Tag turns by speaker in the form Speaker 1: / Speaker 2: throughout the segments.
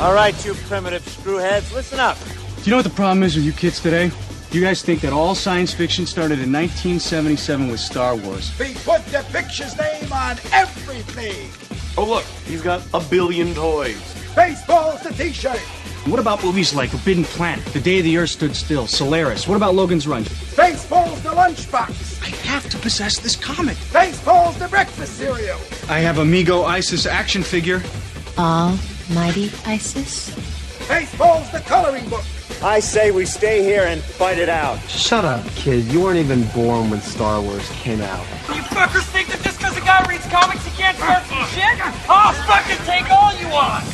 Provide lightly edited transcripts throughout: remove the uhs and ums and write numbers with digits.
Speaker 1: All right, you primitive screwheads, listen up.
Speaker 2: Do you know what the problem is with you kids today? You guys think that all science fiction started in 1977 with Star Wars.
Speaker 3: We put the picture's name on everything.
Speaker 4: Oh, look, he's got a billion toys.
Speaker 3: Baseball's the t-shirt.
Speaker 2: What about movies like Forbidden Planet, The Day the Earth Stood Still, Solaris? What about Logan's Run?
Speaker 3: Baseball's the lunchbox.
Speaker 2: I have to possess this comic.
Speaker 3: Baseball's the breakfast cereal.
Speaker 2: I have Amigo Isis action figure.
Speaker 5: Almighty Isis?
Speaker 3: Baseball's the coloring book.
Speaker 1: I say we stay here and fight it out.
Speaker 6: Shut up, kid. You weren't even born when Star Wars came out.
Speaker 7: You fuckers think that just because a guy reads comics he can't start some shit? I'll fucking take all you want!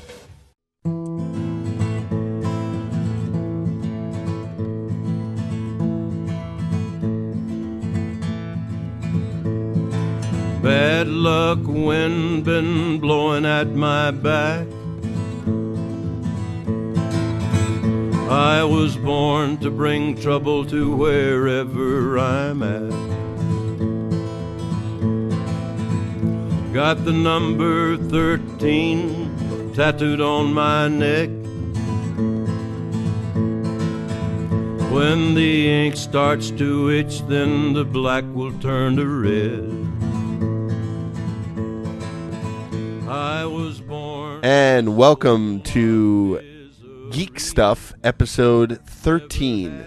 Speaker 8: Bad luck, wind been blowing at my back. I was born to bring trouble to wherever I'm at. Got the number 13 tattooed on my neck. When the ink starts to itch, then the black will turn to red. I was born.
Speaker 9: And welcome to Geek Stuff, episode 13.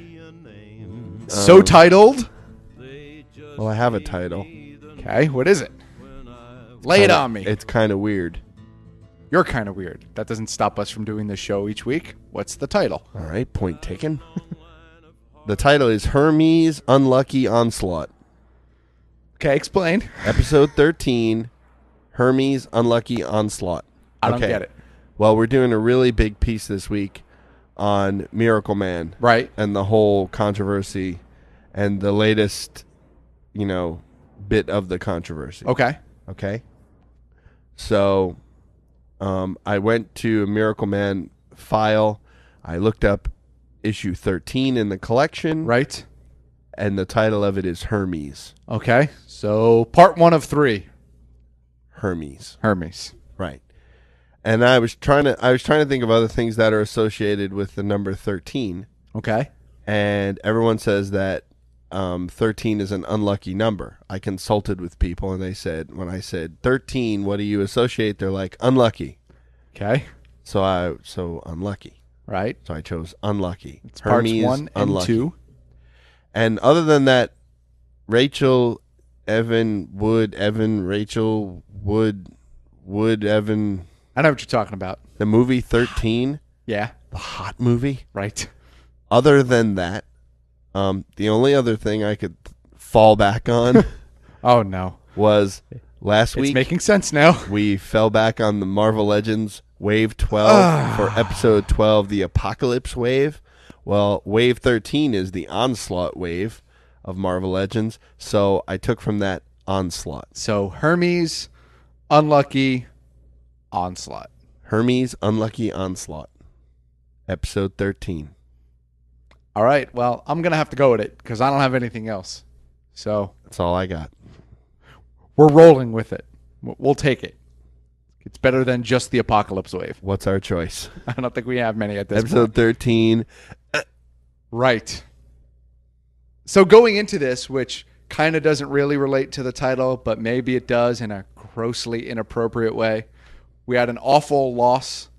Speaker 10: So titled?
Speaker 9: Well, I have a title.
Speaker 10: Okay, what is it? Lay it on me.
Speaker 9: It's kind of weird.
Speaker 10: You're kind of weird. That doesn't stop us from doing this show each week. What's the title?
Speaker 9: All right, point taken. The title is Hermes Unlucky Onslaught.
Speaker 10: Okay, explain.
Speaker 9: Episode 13, Hermes Unlucky Onslaught.
Speaker 10: I don't get it.
Speaker 9: Well, we're doing a really big piece this week on Miracle Man.
Speaker 10: Right.
Speaker 9: And the whole controversy and the latest, bit of the controversy.
Speaker 10: Okay.
Speaker 9: Okay. So, I went to a Miracle Man file. I looked up issue 13 in the collection.
Speaker 10: Right.
Speaker 9: And the title of it is Hermes.
Speaker 10: Okay. So, part 1 of 3.
Speaker 9: Hermes. Right. And I was trying to think of other things that are associated with the number 13.
Speaker 10: Okay.
Speaker 9: And everyone says that 13 is an unlucky number. I consulted with people, and they said, when I said 13, what do you associate? They're like, unlucky.
Speaker 10: Okay.
Speaker 9: So unlucky.
Speaker 10: Right.
Speaker 9: So I chose unlucky.
Speaker 10: It's
Speaker 9: Hermes,
Speaker 10: parts 1 and
Speaker 9: unlucky.
Speaker 10: 2.
Speaker 9: And other than that, Rachel, Evan, Rachel, Wood, Evan.
Speaker 10: I know what you're talking about.
Speaker 9: The movie 13.
Speaker 10: Yeah.
Speaker 9: The hot movie.
Speaker 10: Right.
Speaker 9: Other than that, the only other thing I could fall back on
Speaker 10: oh, no.
Speaker 9: was last week.
Speaker 10: It's making sense now.
Speaker 9: We fell back on the Marvel Legends Wave 12 for episode 12, the Apocalypse Wave. Well, Wave 13 is the Onslaught Wave of Marvel Legends, so I took from that Onslaught.
Speaker 10: So Hermes, Unlucky, Onslaught.
Speaker 9: Hermes Unlucky Onslaught. Episode 13.
Speaker 10: All right. Well, I'm going to have to go with it because I don't have anything else. So
Speaker 9: that's all I got.
Speaker 10: We're rolling with it. We'll take it. It's better than just the Apocalypse Wave.
Speaker 9: What's our choice?
Speaker 10: I don't think we have many at this
Speaker 9: Episode
Speaker 10: point.
Speaker 9: 13.
Speaker 10: Right. So going into this, which kind of doesn't really relate to the title, but maybe it does in a grossly inappropriate way. We had an awful loss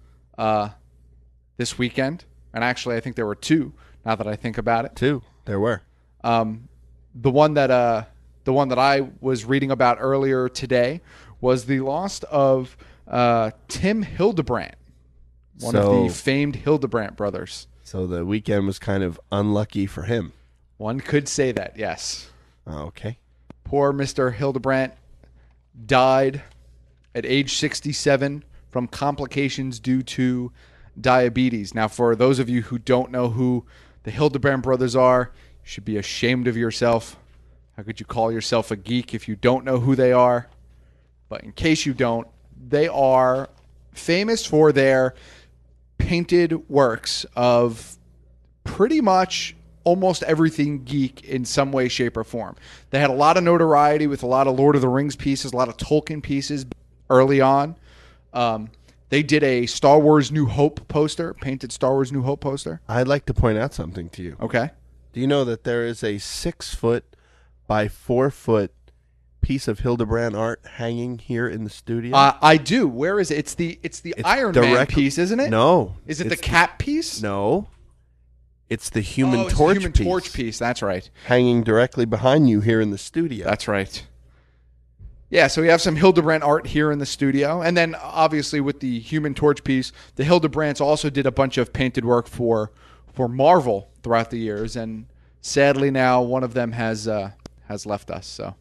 Speaker 10: this weekend, and actually I think there were 2. Now that I think about it,
Speaker 9: 2 there were.
Speaker 10: The one that I was reading about earlier today was the loss of Tim Hildebrandt, one of the famed Hildebrandt brothers.
Speaker 9: So the weekend was kind of unlucky for him.
Speaker 10: One could say that, yes.
Speaker 9: Oh, okay.
Speaker 10: Poor Mr. Hildebrandt died at age 67 from complications due to diabetes. Now, for those of you who don't know who the Hildebrandt brothers are, you should be ashamed of yourself. How could you call yourself a geek if you don't know who they are? But in case you don't, they are famous for their painted works of pretty much almost everything geek in some way, shape, or form. They had a lot of notoriety with a lot of Lord of the Rings pieces, a lot of Tolkien pieces early on. They did a Star Wars New Hope poster, painted Star Wars New Hope poster.
Speaker 9: I'd like to point out something to you.
Speaker 10: Okay.
Speaker 9: Do you know that there is a 6-foot by 4-foot piece of Hildebrand art hanging here in the studio?
Speaker 10: I do. Where is it? It's the Iron Man piece, isn't it?
Speaker 9: No.
Speaker 10: Is it the Cap piece?
Speaker 9: No. It's the Human
Speaker 10: it's
Speaker 9: Torch
Speaker 10: the Human
Speaker 9: piece.
Speaker 10: Torch piece. That's right.
Speaker 9: Hanging directly behind you here in the studio.
Speaker 10: That's right. Yeah, so we have some Hildebrand art here in the studio. And then, obviously, with the Human Torch piece, the Hildebrands also did a bunch of painted work for Marvel throughout the years. And sadly now, one of them has left us. So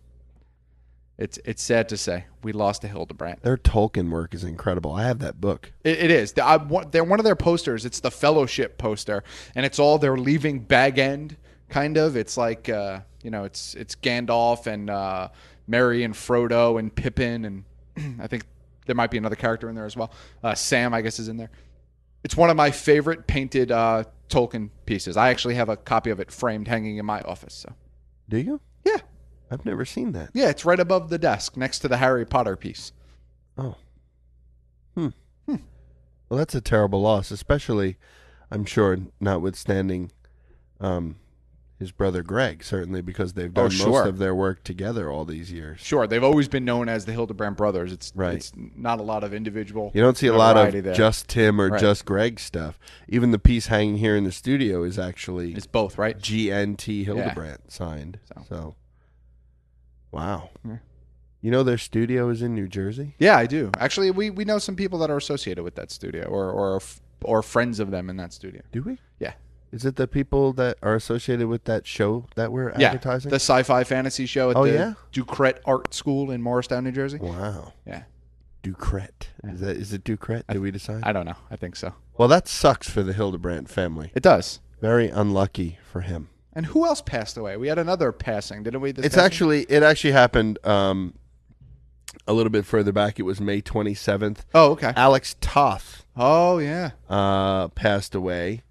Speaker 10: it's sad to say. We lost a Hildebrand.
Speaker 9: Their Tolkien work is incredible. I have that book.
Speaker 10: It is. They're one of their posters. It's the Fellowship poster. And it's all they're leaving Bag End, kind of. It's like, it's Gandalf and Merry and Frodo and Pippin, and I think there might be another character in there as well. Sam, I guess, is in there. It's one of my favorite painted Tolkien pieces. I actually have a copy of it framed hanging in my office. So,
Speaker 9: do you?
Speaker 10: Yeah.
Speaker 9: I've never seen that.
Speaker 10: Yeah, it's right above the desk next to the Harry Potter piece.
Speaker 9: Oh. Well, that's a terrible loss, especially, I'm sure, notwithstanding his brother Greg, certainly, because they've done most of their work together all these years.
Speaker 10: Sure, they've always been known as the Hildebrand brothers. It's
Speaker 9: right.
Speaker 10: It's not a lot of individual.
Speaker 9: You don't see a lot of
Speaker 10: there.
Speaker 9: just Tim or just Greg stuff. Even the piece hanging here in the studio is actually
Speaker 10: it's both, right?
Speaker 9: GNT Hildebrand signed. So, wow. Yeah. You know their studio is in New Jersey?
Speaker 10: Yeah, I do. Actually, we know some people that are associated with that studio, or friends of them in that studio.
Speaker 9: Do we?
Speaker 10: Yeah.
Speaker 9: Is it the people that are associated with that show that we're advertising?
Speaker 10: The sci-fi fantasy show at the
Speaker 9: yeah?
Speaker 10: Ducret Art School in Morristown, New Jersey.
Speaker 9: Wow.
Speaker 10: Yeah.
Speaker 9: Ducret. Is it Ducret? Did we decide?
Speaker 10: I don't know. I think so.
Speaker 9: Well, that sucks for the Hildebrand family.
Speaker 10: It does.
Speaker 9: Very unlucky for him.
Speaker 10: And who else passed away? We had another passing, didn't we?
Speaker 9: It actually happened a little bit further back. It was May 27th.
Speaker 10: Oh, okay.
Speaker 9: Alex Toth.
Speaker 10: Oh, yeah.
Speaker 9: Passed away.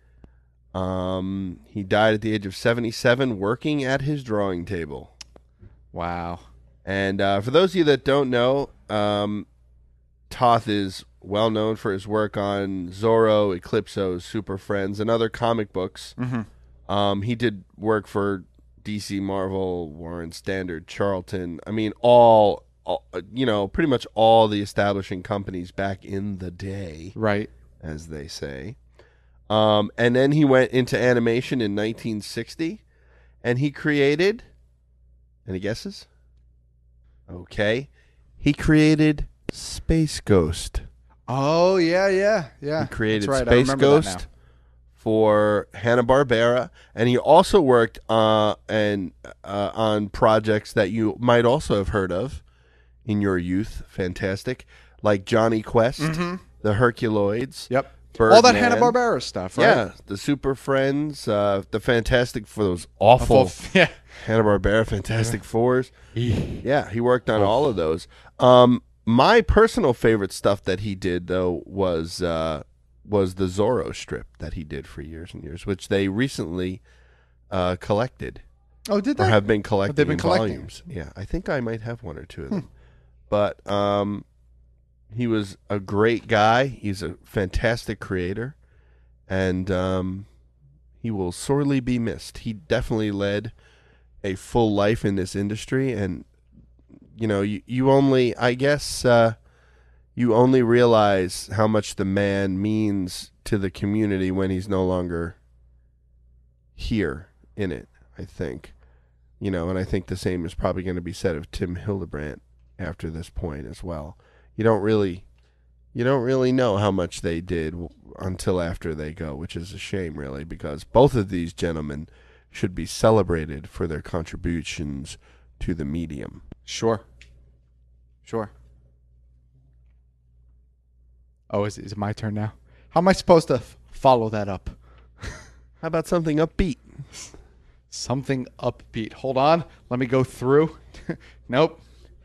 Speaker 9: He died at the age of 77 working at his drawing table.
Speaker 10: Wow.
Speaker 9: And for those of you that don't know, Toth is well known for his work on Zorro, Eclipso, Super Friends, and other comic books.
Speaker 10: Mm-hmm.
Speaker 9: He did work for DC, Marvel, Warren Standard, Charlton. I mean, all pretty much all the establishing companies back in the day.
Speaker 10: Right.
Speaker 9: As they say. And then he went into animation in 1960, and he created, any guesses? Okay. He created Space Ghost.
Speaker 10: Oh, yeah.
Speaker 9: He created
Speaker 10: That's right.
Speaker 9: Space Ghost for Hanna-Barbera, and he also worked on projects that you might also have heard of in your youth. Fantastic. Like Johnny Quest, the Herculoids.
Speaker 10: Yep.
Speaker 9: Birdman.
Speaker 10: All that Hanna-Barbera stuff, right?
Speaker 9: Yeah, the Super Friends, the Fantastic for those awful Hanna-Barbera Fantastic Fours. Yeah, he worked on all of those. My personal favorite stuff that he did, though, was the Zorro strip that he did for years and years, which they recently collected.
Speaker 10: Oh, did they?
Speaker 9: Or have been collecting
Speaker 10: They've been
Speaker 9: in
Speaker 10: collecting
Speaker 9: volumes. Yeah, I think I might have one or two of them. But he was a great guy. He's a fantastic creator, and he will sorely be missed. He definitely led a full life in this industry, and you only, I guess, you only realize how much the man means to the community when he's no longer here in it, I think. And I think the same is probably going to be said of Tim Hildebrandt after this point as well. You don't really know how much they did until after they go, which is a shame, really, because both of these gentlemen should be celebrated for their contributions to the medium.
Speaker 10: Sure. Oh, is it my turn now? How am I supposed to follow that up?
Speaker 9: How about something upbeat?
Speaker 10: Something upbeat. Hold on. Let me go through. Nope.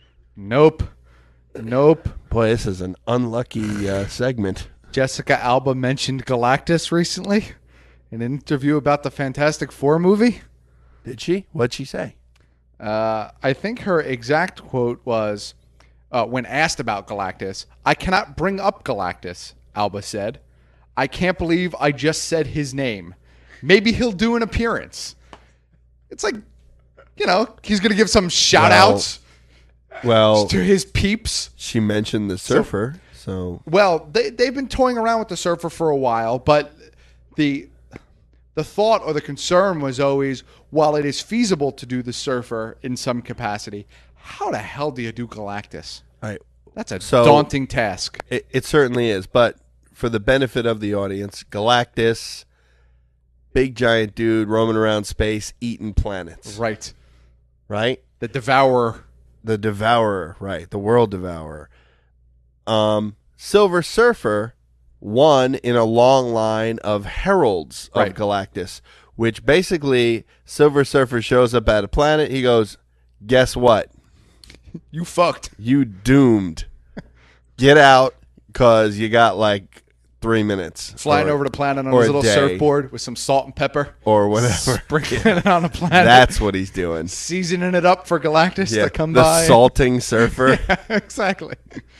Speaker 9: Boy, this is an unlucky segment.
Speaker 10: Jessica Alba mentioned Galactus recently in an interview about the Fantastic Four movie.
Speaker 9: Did she? What'd she say?
Speaker 10: I think her exact quote was, when asked about Galactus, "I cannot bring up Galactus," Alba said. "I can't believe I just said his name. Maybe he'll do an appearance." It's like, he's going to give some shout-outs to his peeps.
Speaker 9: She mentioned the surfer, so...
Speaker 10: Well, they've been toying around with the surfer for a while, but the thought or the concern was always, while it is feasible to do the surfer in some capacity, how the hell do you do Galactus?
Speaker 9: Right.
Speaker 10: That's a daunting task.
Speaker 9: It certainly is, but for the benefit of the audience, Galactus, big giant dude roaming around space, eating planets.
Speaker 10: Right.
Speaker 9: Right?
Speaker 10: The Devourer.
Speaker 9: The Devourer, right. The World Devourer. Silver Surfer, one in a long line of heralds of Galactus, which basically Silver Surfer shows up at a planet. He goes, guess what?
Speaker 10: You fucked.
Speaker 9: You doomed. Get out, because you got like 3 minutes.
Speaker 10: Flying over the planet on his little surfboard with some salt and pepper.
Speaker 9: Or whatever.
Speaker 10: Sprinkling it on the planet.
Speaker 9: That's what he's doing.
Speaker 10: Seasoning it up for Galactus to come
Speaker 9: the
Speaker 10: by.
Speaker 9: The salting surfer.
Speaker 10: Yeah, exactly.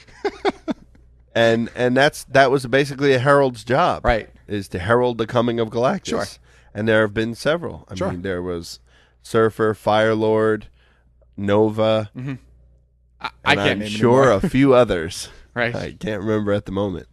Speaker 9: and that was basically a herald's job.
Speaker 10: Right.
Speaker 9: Is to herald the coming of Galactus.
Speaker 10: Sure.
Speaker 9: And there have been several. I
Speaker 10: Sure.
Speaker 9: mean, there was Surfer, Firelord, Nova.
Speaker 10: Mm-hmm.
Speaker 9: I can't name sure a few others.
Speaker 10: Right.
Speaker 9: I can't remember at the moment.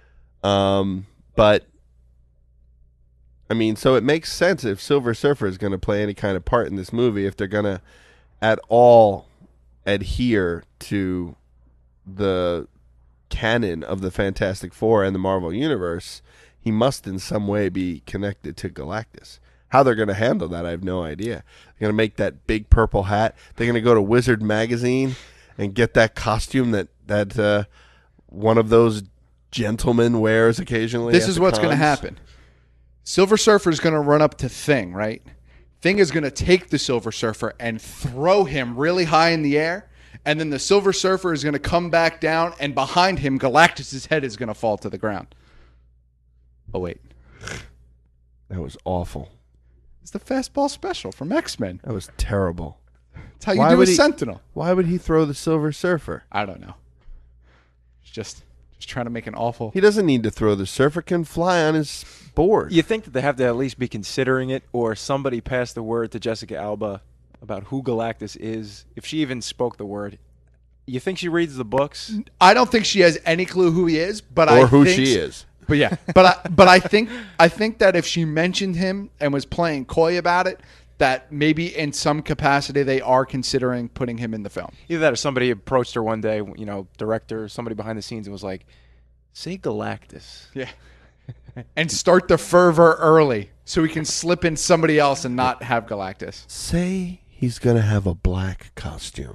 Speaker 9: But I mean, so it makes sense if Silver Surfer is going to play any kind of part in this movie, if they're going to at all adhere to the canon of the Fantastic Four and the Marvel Universe, he must in some way be connected to Galactus. How they're going to handle that, I have no idea. They're going to make that big purple hat. They're going to go to Wizard Magazine and get that costume that one of those gentlemen wears occasionally.
Speaker 10: This is what's going to happen. Silver Surfer is going to run up to Thing, right? Thing is going to take the Silver Surfer and throw him really high in the air, and then the Silver Surfer is going to come back down, and behind him, Galactus' head is going to fall to the ground. Oh, wait.
Speaker 9: That was awful.
Speaker 10: It's the fastball special from X-Men.
Speaker 9: That was terrible.
Speaker 10: That's how you do a Sentinel.
Speaker 9: Why would he throw the Silver Surfer?
Speaker 10: I don't know. It's just trying to make an awful...
Speaker 9: He doesn't need to throw the surfer. Can fly on his board.
Speaker 11: You think that they have to at least be considering it, or somebody passed the word to Jessica Alba about who Galactus is, if she even spoke the word. You think she reads the books?
Speaker 10: I don't think she has any clue who he is, but
Speaker 9: or who she is.
Speaker 10: But yeah, but I think that if she mentioned him and was playing coy about it, that maybe in some capacity they are considering putting him in the film.
Speaker 11: Either that or somebody approached her one day, director, somebody behind the scenes, and was like, say Galactus.
Speaker 10: Yeah. And start the fervor early so we can slip in somebody else and not have Galactus.
Speaker 9: Say he's going to have a black costume.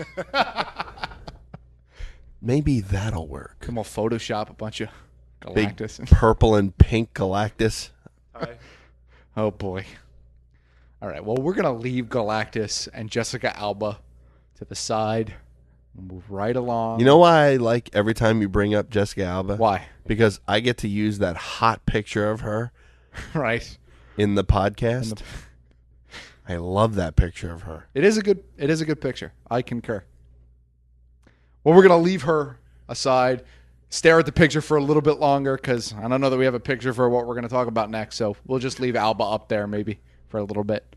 Speaker 9: Maybe that'll work.
Speaker 10: Come on, Photoshop a bunch of Galactus.
Speaker 9: Big purple and pink Galactus.
Speaker 10: Oh, boy. All right, well, we're going to leave Galactus and Jessica Alba to the side and move right along.
Speaker 9: You know why I like every time you bring up Jessica Alba?
Speaker 10: Why?
Speaker 9: Because I get to use that hot picture of her
Speaker 10: right
Speaker 9: in the podcast. I love that picture of her.
Speaker 10: It is a good picture. I concur. Well, we're going to leave her aside, stare at the picture for a little bit longer, because I don't know that we have a picture for what we're going to talk about next, so we'll just leave Alba up there maybe for a little bit.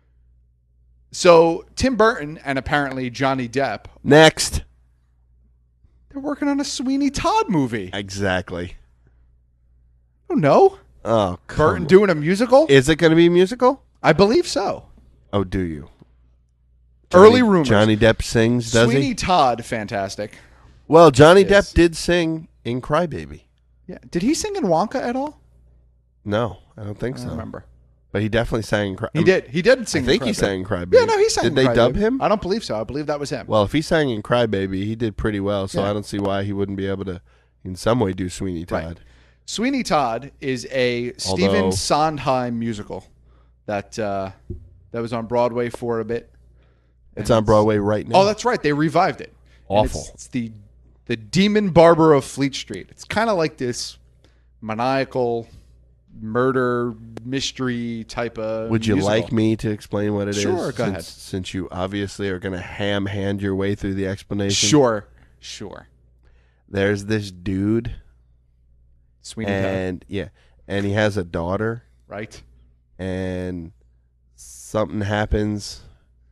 Speaker 10: So Tim Burton and apparently Johnny Depp.
Speaker 9: Next.
Speaker 10: They're working on a Sweeney Todd movie.
Speaker 9: Exactly.
Speaker 10: Oh, no.
Speaker 9: Oh,
Speaker 10: Burton doing a musical?
Speaker 9: Is it going to be a musical?
Speaker 10: I believe so.
Speaker 9: Oh, do you?
Speaker 10: Early rumors.
Speaker 9: Johnny Depp sings, does
Speaker 10: Sweeney
Speaker 9: he?
Speaker 10: Todd, fantastic.
Speaker 9: Well, Johnny Depp did sing in Crybaby.
Speaker 10: Yeah. Did he sing in Wonka at all?
Speaker 9: No, I don't think so.
Speaker 10: I don't remember.
Speaker 9: But he definitely sang in Crybaby.
Speaker 10: He did. He did sing
Speaker 9: I think
Speaker 10: in
Speaker 9: he
Speaker 10: Crybaby.
Speaker 9: sang in Crybaby.
Speaker 10: Yeah, no, he sang
Speaker 9: Did
Speaker 10: in
Speaker 9: they
Speaker 10: Crybaby.
Speaker 9: dub him?
Speaker 10: I don't believe so. I believe that was him.
Speaker 9: Well, if he sang in Crybaby, he did pretty well, so
Speaker 10: Yeah.
Speaker 9: I don't see why he wouldn't be able to, in some way, do Sweeney Todd.
Speaker 10: Right. Sweeney Todd is a Stephen Sondheim musical that was on Broadway for a bit.
Speaker 9: It's on Broadway right now.
Speaker 10: Oh, that's right. They revived it. And
Speaker 9: Awful.
Speaker 10: It's the Demon Barber of Fleet Street. It's kind of like this maniacal murder mystery type of
Speaker 9: Would you
Speaker 10: musical.
Speaker 9: like me to explain what it is?
Speaker 10: Sure, go ahead.
Speaker 9: Since you obviously are going to hand your way through the explanation.
Speaker 10: Sure. Sure.
Speaker 9: There's this dude,
Speaker 10: Sweeney Todd.
Speaker 9: and and he has a daughter,
Speaker 10: Right.
Speaker 9: and something happens,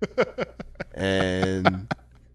Speaker 9: and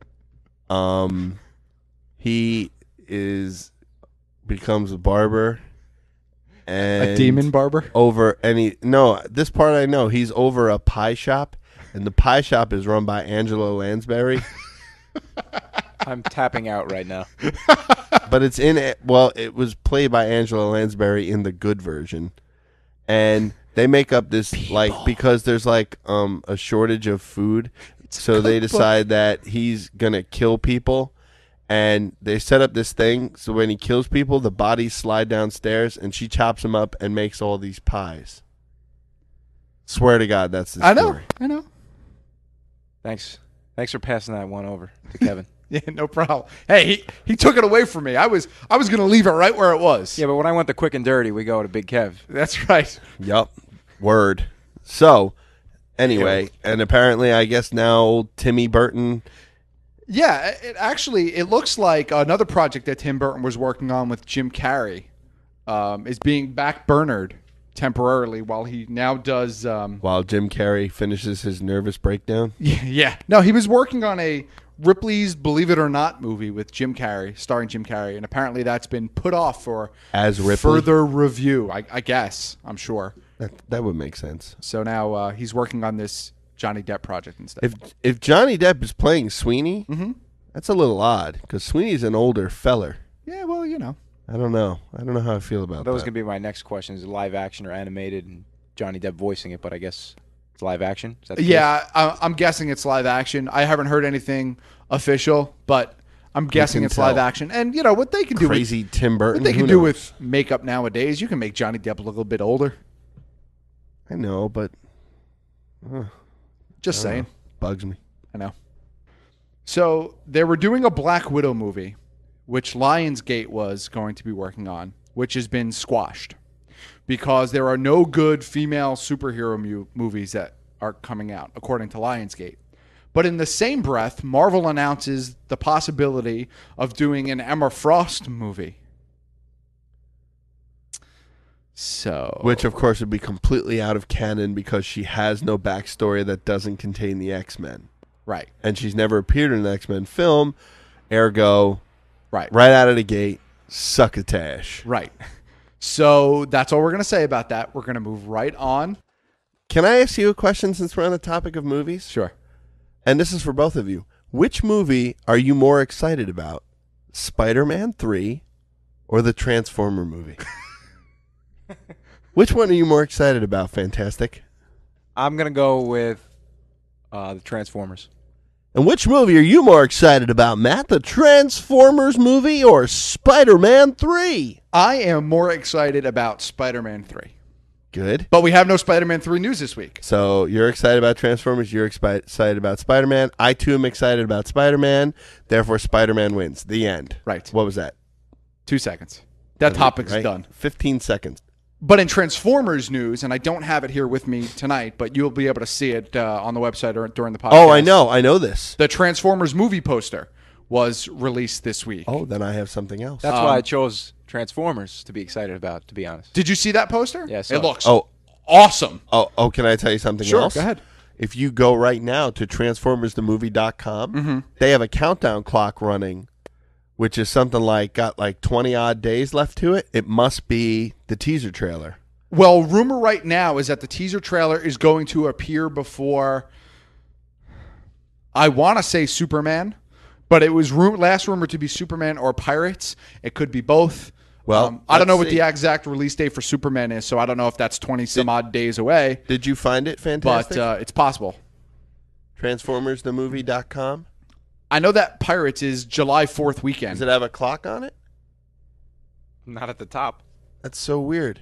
Speaker 9: he becomes a barber, and
Speaker 10: A demon barber?
Speaker 9: this part I know. He's over a pie shop, and the pie shop is run by Angela Lansbury.
Speaker 11: I'm tapping out right now.
Speaker 9: But it was played by Angela Lansbury in the good version. And they make up this because there's a shortage of food, so they decide that he's going to kill people, and they set up this thing so when he kills people, the bodies slide downstairs, and she chops them up and makes all these pies. Swear to God, that's the story.
Speaker 10: I know.
Speaker 11: Thanks for passing that one over to Kevin.
Speaker 10: Yeah, no problem. Hey, he took it away from me. I was going to leave it right where it was.
Speaker 11: Yeah, but when I went to Quick and Dirty, we go to Big Kev.
Speaker 10: That's right.
Speaker 9: Yup. Word. So, anyway, and apparently I guess now Timmy Burton.
Speaker 10: Yeah, it looks like another project that Tim Burton was working on with Jim Carrey is being backburnered temporarily while he now does...
Speaker 9: while Jim Carrey finishes his nervous breakdown?
Speaker 10: Yeah. No, he was working on a Ripley's Believe It or Not movie with Jim Carrey, starring Jim Carrey, and apparently that's been put off for further review, I guess, I'm sure.
Speaker 9: That would make sense.
Speaker 10: So now he's working on this Johnny Depp project instead.
Speaker 9: If Johnny Depp is playing Sweeney, that's a little odd, because Sweeney's an older feller.
Speaker 10: Yeah, well,
Speaker 9: I don't know how I feel about that.
Speaker 11: That was going to be my next question. Is it live action or animated? And Johnny Depp voicing it, but I guess it's live action? Is that the case?
Speaker 10: I'm guessing it's live action. I haven't heard anything official, but I'm guessing it's live action. And, what they can do
Speaker 9: Crazy Tim Burton.
Speaker 10: What they can do with makeup nowadays, you can make Johnny Depp look a little bit older.
Speaker 9: I know, but...
Speaker 10: Just saying.
Speaker 9: Bugs me.
Speaker 10: I know. So they were doing a Black Widow movie, which Lionsgate was going to be working on, which has been squashed because there are no good female superhero movies that are coming out, according to Lionsgate. But in the same breath, Marvel announces the possibility of doing an Emma Frost movie.
Speaker 9: Which, of course, would be completely out of canon because she has no backstory that doesn't contain the X-Men.
Speaker 10: Right.
Speaker 9: And she's never appeared in an X-Men film, ergo,
Speaker 10: right
Speaker 9: out of the gate, succotash.
Speaker 10: Right. So that's all we're going to say about that. We're going to move right on.
Speaker 9: Can I ask you a question since we're on the topic of movies?
Speaker 10: Sure.
Speaker 9: And this is for both of you. Which movie are you more excited about? Spider-Man 3 or the Transformer movie? Which one are you more excited about, Fantastic?
Speaker 11: I'm going to go with the Transformers.
Speaker 9: And which movie are you more excited about, Matt? The Transformers movie or Spider-Man 3?
Speaker 10: I am more excited about Spider-Man 3.
Speaker 9: Good.
Speaker 10: But we have no Spider-Man 3 news this week.
Speaker 9: So you're excited about Transformers. You're excited about Spider-Man. I, too, am excited about Spider-Man. Therefore, Spider-Man wins. The end.
Speaker 10: Right.
Speaker 9: What was that?
Speaker 10: 2 seconds. That topic's done.
Speaker 9: 15 seconds.
Speaker 10: But in Transformers news, and I don't have it here with me tonight, but you'll be able to see it on the website or during the podcast.
Speaker 9: Oh, I know this.
Speaker 10: The Transformers movie poster was released this week.
Speaker 9: Oh, then I have something else.
Speaker 11: That's why I chose Transformers to be excited about, to be honest.
Speaker 10: Did you see that poster?
Speaker 11: Yes.
Speaker 10: It looks awesome.
Speaker 9: Oh, can I tell you something else?
Speaker 10: Sure, go ahead.
Speaker 9: If you go right now to transformersthemovie.com, they have a countdown clock running, which is something got 20-odd days left to it. It must be the teaser trailer.
Speaker 10: Well, rumor right now is that the teaser trailer is going to appear before, I want to say Superman, but it was last rumored to be Superman or Pirates. It could be both.
Speaker 9: Well,
Speaker 10: I don't know what the exact release date for Superman is, so I don't know if that's 20-some-odd days away.
Speaker 9: Did you find it, Fantastic?
Speaker 10: But it's possible.
Speaker 9: Transformersthemovie.com?
Speaker 10: I know that Pirates is July 4th weekend.
Speaker 9: Does it have a clock on it?
Speaker 11: Not at the top.
Speaker 9: That's so weird.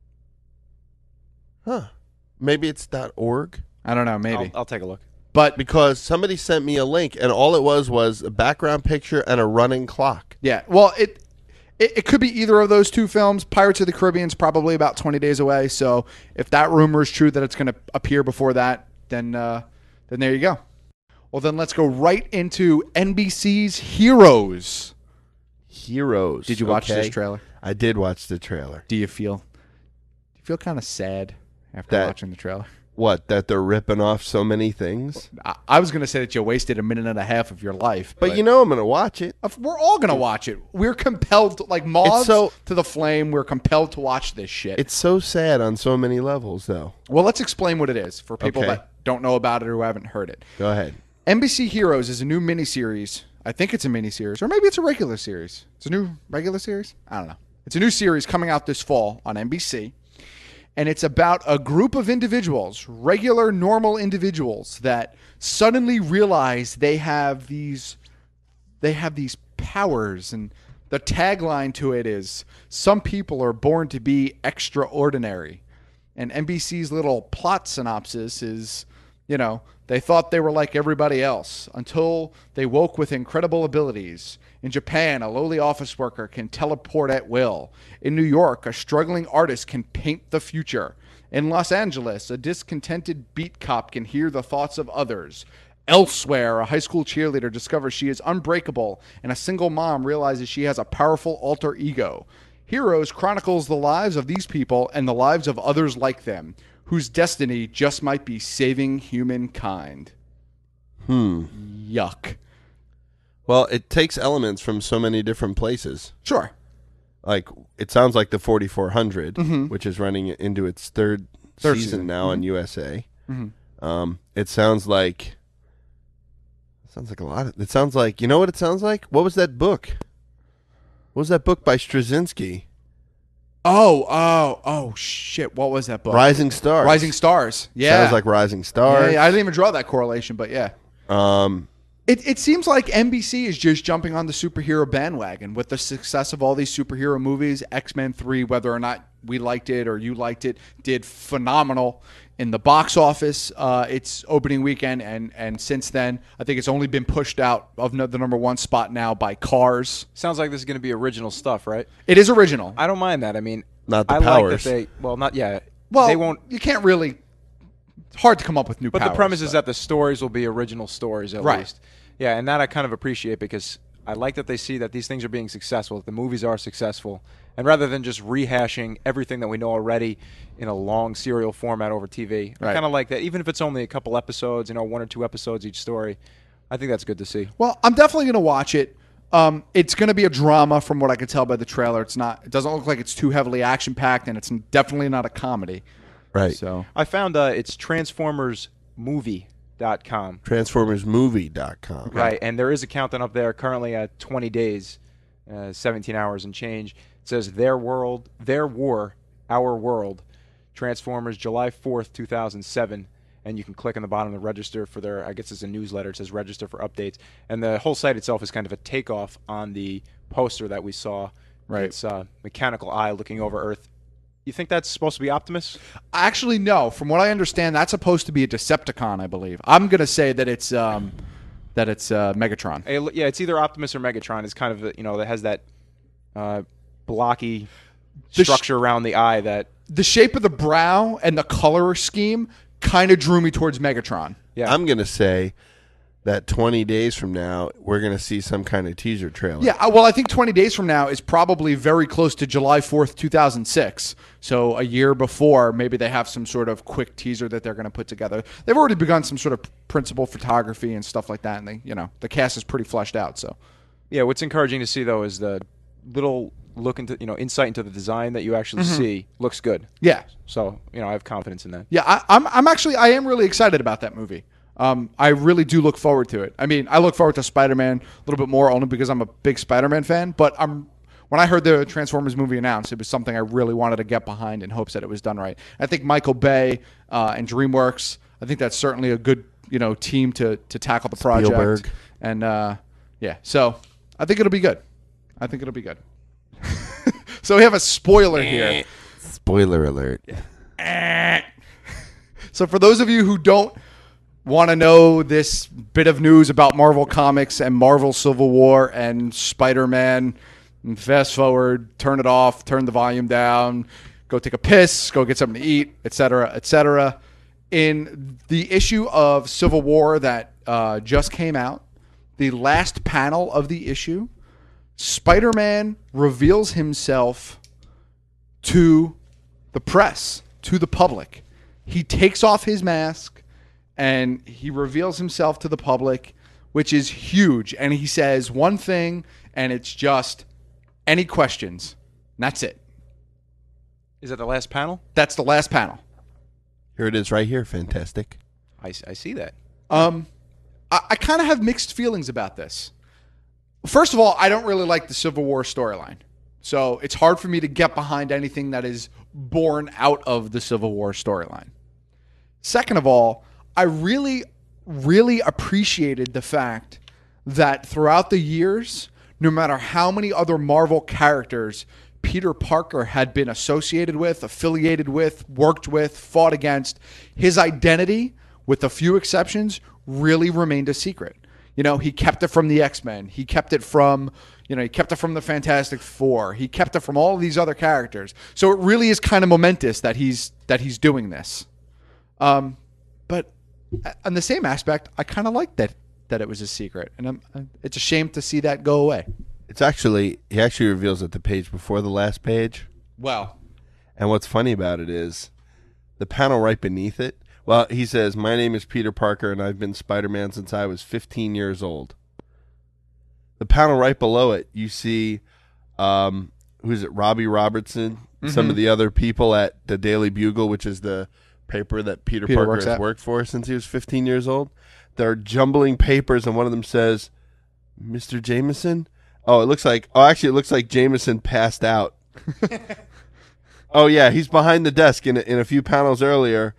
Speaker 9: Huh. Maybe it's .org?
Speaker 10: I don't know. Maybe.
Speaker 11: I'll take a look.
Speaker 10: But
Speaker 9: because somebody sent me a link, and all it was a background picture and a running clock.
Speaker 10: Yeah. Well, it could be either of those two films. Pirates of the Caribbean is probably about 20 days away. So if that rumor is true that it's going to appear before that, then there you go. Well, then let's go right into NBC's Heroes.
Speaker 9: Heroes.
Speaker 10: Did you watch this trailer?
Speaker 9: I did watch the trailer.
Speaker 10: Do you feel kind of sad after watching the trailer?
Speaker 9: What, that they're ripping off so many things?
Speaker 10: I was going to say that you wasted a minute and a half of your life.
Speaker 9: But you know I'm going to watch it.
Speaker 10: We're all going to watch it. We're compelled, like moths to the flame, we're compelled to watch this shit.
Speaker 9: It's so sad on so many levels, though.
Speaker 10: Well, let's explain what it is for people that don't know about it or who haven't heard it.
Speaker 9: Go ahead.
Speaker 10: NBC Heroes is a new miniseries. I think it's a miniseries, or maybe it's a regular series. It's a new regular series? I don't know. It's a new series coming out this fall on NBC. And it's about a group of individuals, regular, normal individuals, that suddenly realize they have these powers. And the tagline to it is, "Some people are born to be extraordinary." And NBC's little plot synopsis is, they thought they were like everybody else until they woke with incredible abilities. In Japan, a lowly office worker can teleport at will. In New York, a struggling artist can paint the future. In Los Angeles, a discontented beat cop can hear the thoughts of others. Elsewhere, a high school cheerleader discovers she is unbreakable, and a single mom realizes she has a powerful alter ego. Heroes chronicles the lives of these people and the lives of others like them, whose destiny just might be saving humankind. Yuck.
Speaker 9: Well, it takes elements from so many different places.
Speaker 10: Sure.
Speaker 9: Like, it sounds like the 4400, which is running into its third season now on USA. It sounds like a lot of... It sounds like... You know what it sounds like? What was that book? What was that book by Straczynski?
Speaker 10: Oh, shit. What was that book?
Speaker 9: Rising Stars.
Speaker 10: Rising Stars. Yeah.
Speaker 9: Sounds like Rising Stars.
Speaker 10: Yeah, I didn't even draw that correlation, but yeah. It seems like NBC is just jumping on the superhero bandwagon with the success of all these superhero movies. X-Men 3, whether or not we liked it or you liked it, did phenomenal in the box office. Its opening weekend, and since then, I think it's only been pushed out of the number one spot now by Cars.
Speaker 11: Sounds like this is going to be original stuff, right?
Speaker 10: It is original.
Speaker 11: I don't mind that. I mean,
Speaker 9: not the
Speaker 11: I
Speaker 9: powers.
Speaker 11: Like that
Speaker 10: Well,
Speaker 11: they won't.
Speaker 10: You can't really. It's hard to come up with new powers.
Speaker 11: But the premise is that the stories will be original stories at least. Yeah, and that I kind of appreciate because I like that they see that these things are being successful, that the movies are successful, and rather than just rehashing everything that we know already in a long serial format over TV, I kind of like that. Even if it's only a couple episodes, 1 or 2 episodes each story, I think that's good to see.
Speaker 10: Well, I'm definitely going to watch it. It's going to be a drama from what I can tell by the trailer. It doesn't look like it's too heavily action-packed, and it's definitely not a comedy.
Speaker 9: Right.
Speaker 10: So
Speaker 11: I found it's TransformersMovie.com.
Speaker 9: TransformersMovie.com.
Speaker 11: Right, and there is a countdown up there currently at 20 days, 17 hours and change. It says Their World, Their War, Our World, Transformers, July 4th, 2007. And you can click on the bottom to register for their, I guess it's a newsletter. It says register for updates. And the whole site itself is kind of a takeoff on the poster that we saw.
Speaker 10: Right.
Speaker 11: It's mechanical eye looking over Earth. You think that's supposed to be Optimus?
Speaker 10: Actually, no. From what I understand, that's supposed to be a Decepticon, I believe. I'm going to say that it's Megatron.
Speaker 11: Yeah, it's either Optimus or Megatron. It's kind of, that has that blocky structure around the eye that...
Speaker 10: The shape of the brow and the color scheme kind of drew me towards Megatron.
Speaker 9: Yeah. I'm going to say that 20 days from now, we're going to see some kind of teaser trailer.
Speaker 10: Yeah, well, I think 20 days from now is probably very close to July 4th, 2006. So a year before, maybe they have some sort of quick teaser that they're going to put together. They've already begun some sort of principal photography and stuff like that, and the cast is pretty fleshed out. So,
Speaker 11: yeah, what's encouraging to see though is the little look into insight into the design that you actually see looks good.
Speaker 10: Yeah.
Speaker 11: So I have confidence in that.
Speaker 10: Yeah, I am really excited about that movie. I really do look forward to it. I mean, I look forward to Spider-Man a little bit more only because I'm a big Spider-Man fan. But when I heard the Transformers movie announced, it was something I really wanted to get behind in hopes that it was done right. I think Michael Bay and DreamWorks, I think that's certainly a good team to tackle the project.
Speaker 9: Spielberg.
Speaker 10: And so I think it'll be good. So we have a spoiler here.
Speaker 9: Spoiler alert.
Speaker 10: So for those of you who don't want to know this bit of news about Marvel Comics and Marvel Civil War and Spider-Man, and fast forward, turn it off, turn the volume down, go take a piss, go get something to eat, etc., etc. in the issue of Civil War that just came out, the last panel of the issue, Spider-Man reveals himself to the press, to the public. He takes off his mask and he reveals himself to the public, which is huge. And he says one thing, and it's just, any questions? And that's it.
Speaker 11: Is that the last panel?
Speaker 10: That's the last panel.
Speaker 9: Here it is right here. Fantastic.
Speaker 11: I see that.
Speaker 10: I kind of have mixed feelings about this. First of all, I don't really like the Civil War storyline. So it's hard for me to get behind anything that is born out of the Civil War storyline. Second of all, I really, really appreciated the fact that throughout the years, no matter how many other Marvel characters Peter Parker had been associated with, affiliated with, worked with, fought against, his identity, with a few exceptions, really remained a secret. You know, he kept it from the X-Men. He kept it from, he kept it from the Fantastic Four. He kept it from all of these other characters. So it really is kind of momentous that he's doing this. But on the same aspect, I kind of like that it was a secret, and it's a shame to see that go away.
Speaker 9: He actually reveals it the page before the last page.
Speaker 10: Well,
Speaker 9: and what's funny about it is the panel right beneath it. Well, he says, "My name is Peter Parker, and I've been Spider-Man since I was 15 years old." The panel right below it, you see, who's it? Robbie Robertson, some of the other people at the Daily Bugle, which is the paper that Peter Parker has worked for since he was 15 years old. They're jumbling papers, and one of them says, "Mr. Jameson." Oh, it looks like Jameson passed out. Oh yeah, he's behind the desk in a few panels earlier.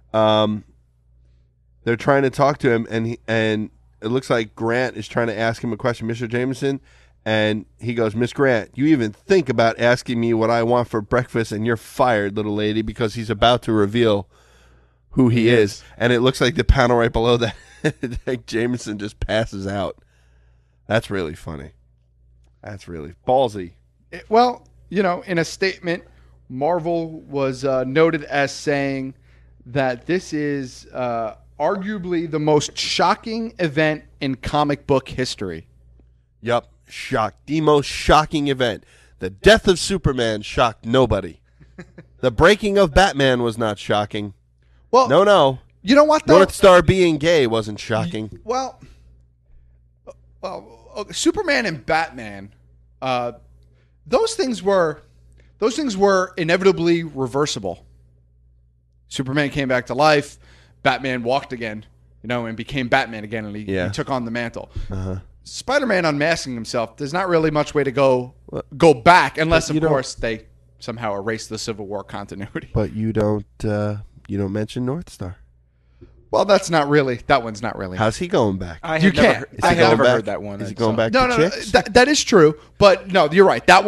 Speaker 9: They're trying to talk to him, and it looks like Grant is trying to ask him a question, Mr. Jameson, and he goes, "Miss Grant, you even think about asking me what I want for breakfast, and you're fired, little lady," because he's about to reveal who he is. And it looks like the panel right below that, like Jameson just passes out. That's really funny. That's really ballsy.
Speaker 10: Well, in a statement, Marvel was noted as saying that this is arguably the most shocking event in comic book history.
Speaker 9: Yup, shocked. The most shocking event. The death of Superman shocked nobody. The breaking of Batman was not shocking.
Speaker 10: Well,
Speaker 9: no.
Speaker 10: You know what, though?
Speaker 9: North Star being gay wasn't shocking.
Speaker 10: Well, Superman and Batman, those things were inevitably reversible. Superman came back to life. Batman walked again, and became Batman again, and he took on the mantle. Spider-Man unmasking himself, there's not really much way to go back, unless, of course, they somehow erase the Civil War continuity.
Speaker 9: But you don't mention North Star.
Speaker 10: Well, that one's not really.
Speaker 9: How's he going back?
Speaker 11: I have never heard that one.
Speaker 9: Is he going back
Speaker 10: No,
Speaker 9: to chicks?
Speaker 10: that is true. But no, you're right. That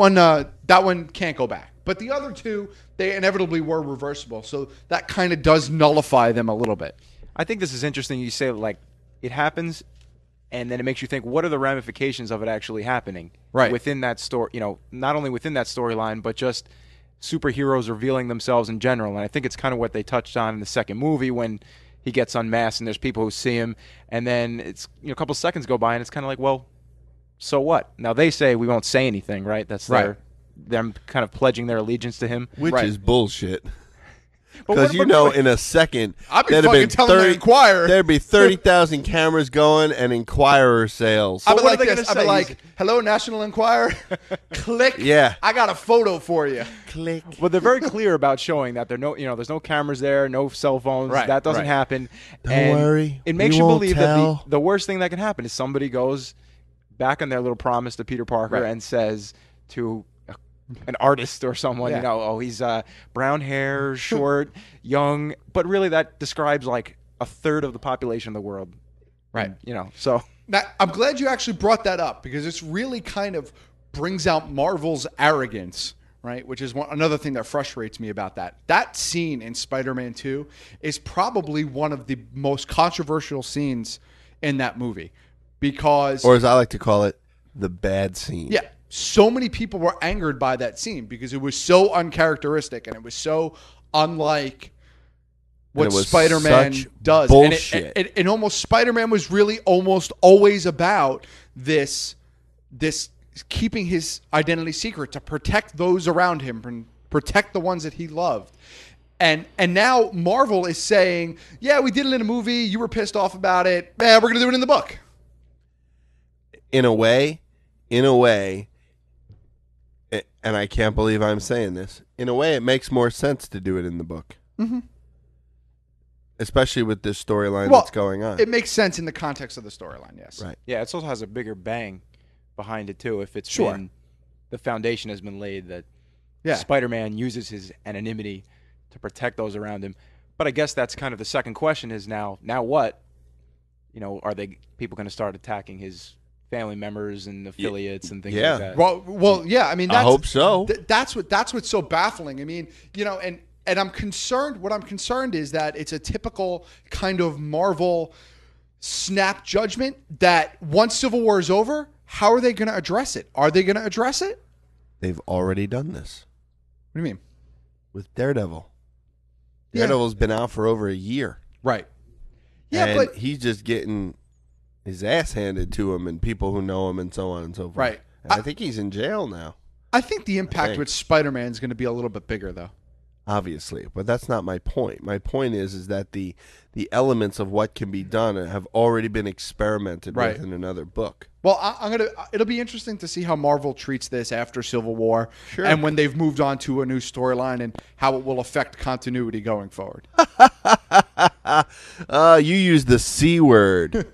Speaker 10: one can't go back. But the other two, they inevitably were reversible. So that kind of does nullify them a little bit.
Speaker 11: I think this is interesting. You say, like, it happens, and then it makes you think, what are the ramifications of it actually happening?
Speaker 10: Right.
Speaker 11: Within that story, not only within that storyline, but just superheroes revealing themselves in general. And I think it's kind of what they touched on in the second movie when he gets unmasked and there's people who see him, and then it's a couple seconds go by and it's kind of like, well, so what? Now they say we won't say anything, right? That's them kind of pledging their allegiance to him,
Speaker 9: which is bullshit.
Speaker 11: Because
Speaker 9: in a second,
Speaker 10: I'd be fucking telling the Inquirer.
Speaker 9: There'd be 30,000 cameras going and Inquirer sales.
Speaker 10: I'd be like this. I'd be like, "Hello, National Enquirer." Click.
Speaker 9: Yeah.
Speaker 10: I got a photo for you.
Speaker 9: Click.
Speaker 11: Well, they're very clear about showing that there's no cameras there, no cell phones.
Speaker 10: Right,
Speaker 11: that doesn't happen.
Speaker 9: Don't worry.
Speaker 11: It makes you believe that the worst thing that can happen is somebody goes back on their little promise to Peter Parker and says to an artist or someone, he's brown hair, short, young, but really that describes like a third of the population of the world.
Speaker 10: Right.
Speaker 11: So
Speaker 10: now, I'm glad you actually brought that up, because this really kind of brings out Marvel's arrogance, right? Which is another thing that frustrates me about that. That scene in Spider-Man 2 is probably one of the most controversial scenes in that movie, because,
Speaker 9: or as I like to call it, the bad scene.
Speaker 10: Yeah. So many people were angered by that scene because it was so uncharacteristic and it was so unlike what
Speaker 9: it was
Speaker 10: Spider-Man
Speaker 9: such
Speaker 10: does.
Speaker 9: bullshit.
Speaker 10: And almost Spider-Man was really almost always about this keeping his identity secret to protect those around him and protect the ones that he loved. And now Marvel is saying, yeah, we did it in a movie. You were pissed off about it. We're going to do it in the book.
Speaker 9: In a way, and I can't believe I'm saying this, in a way it makes more sense to do it in the book.
Speaker 10: Mm-hmm.
Speaker 9: Especially with this storyline that's going on.
Speaker 10: It makes sense in the context of the storyline, yes.
Speaker 9: Right.
Speaker 11: Yeah, it also has a bigger bang behind it, too, if it's been, the foundation has been laid that Spider-Man uses his anonymity to protect those around him. But I guess that's kind of the second question is now what? You know, are people going to start attacking his family members and affiliates and things like that?
Speaker 10: Well, yeah. I mean,
Speaker 9: I hope so.
Speaker 10: That's what's so baffling. I mean, you know, and I'm concerned. What I'm concerned is that it's a typical kind of Marvel snap judgment that once Civil War is over, how are they going to address it? Are they going to address it?
Speaker 9: They've already done this.
Speaker 10: What do you mean?
Speaker 9: With Daredevil. Daredevil's been out for over a year.
Speaker 10: Right. Yeah,
Speaker 9: and
Speaker 10: but
Speaker 9: he's just getting his ass handed to him and people who know him and so on and so forth.
Speaker 10: Right.
Speaker 9: And I think he's in jail now.
Speaker 10: I think the impact with Spider-Man is going to be a little bit bigger, though.
Speaker 9: Obviously, but that's not my point. My point is that the elements of what can be done have already been experimented with in another book.
Speaker 10: Well, it'll be interesting to see how Marvel treats this after Civil War,
Speaker 9: Sure.
Speaker 10: and when they've moved on to a new storyline and how it will affect continuity going forward.
Speaker 9: You use the C word.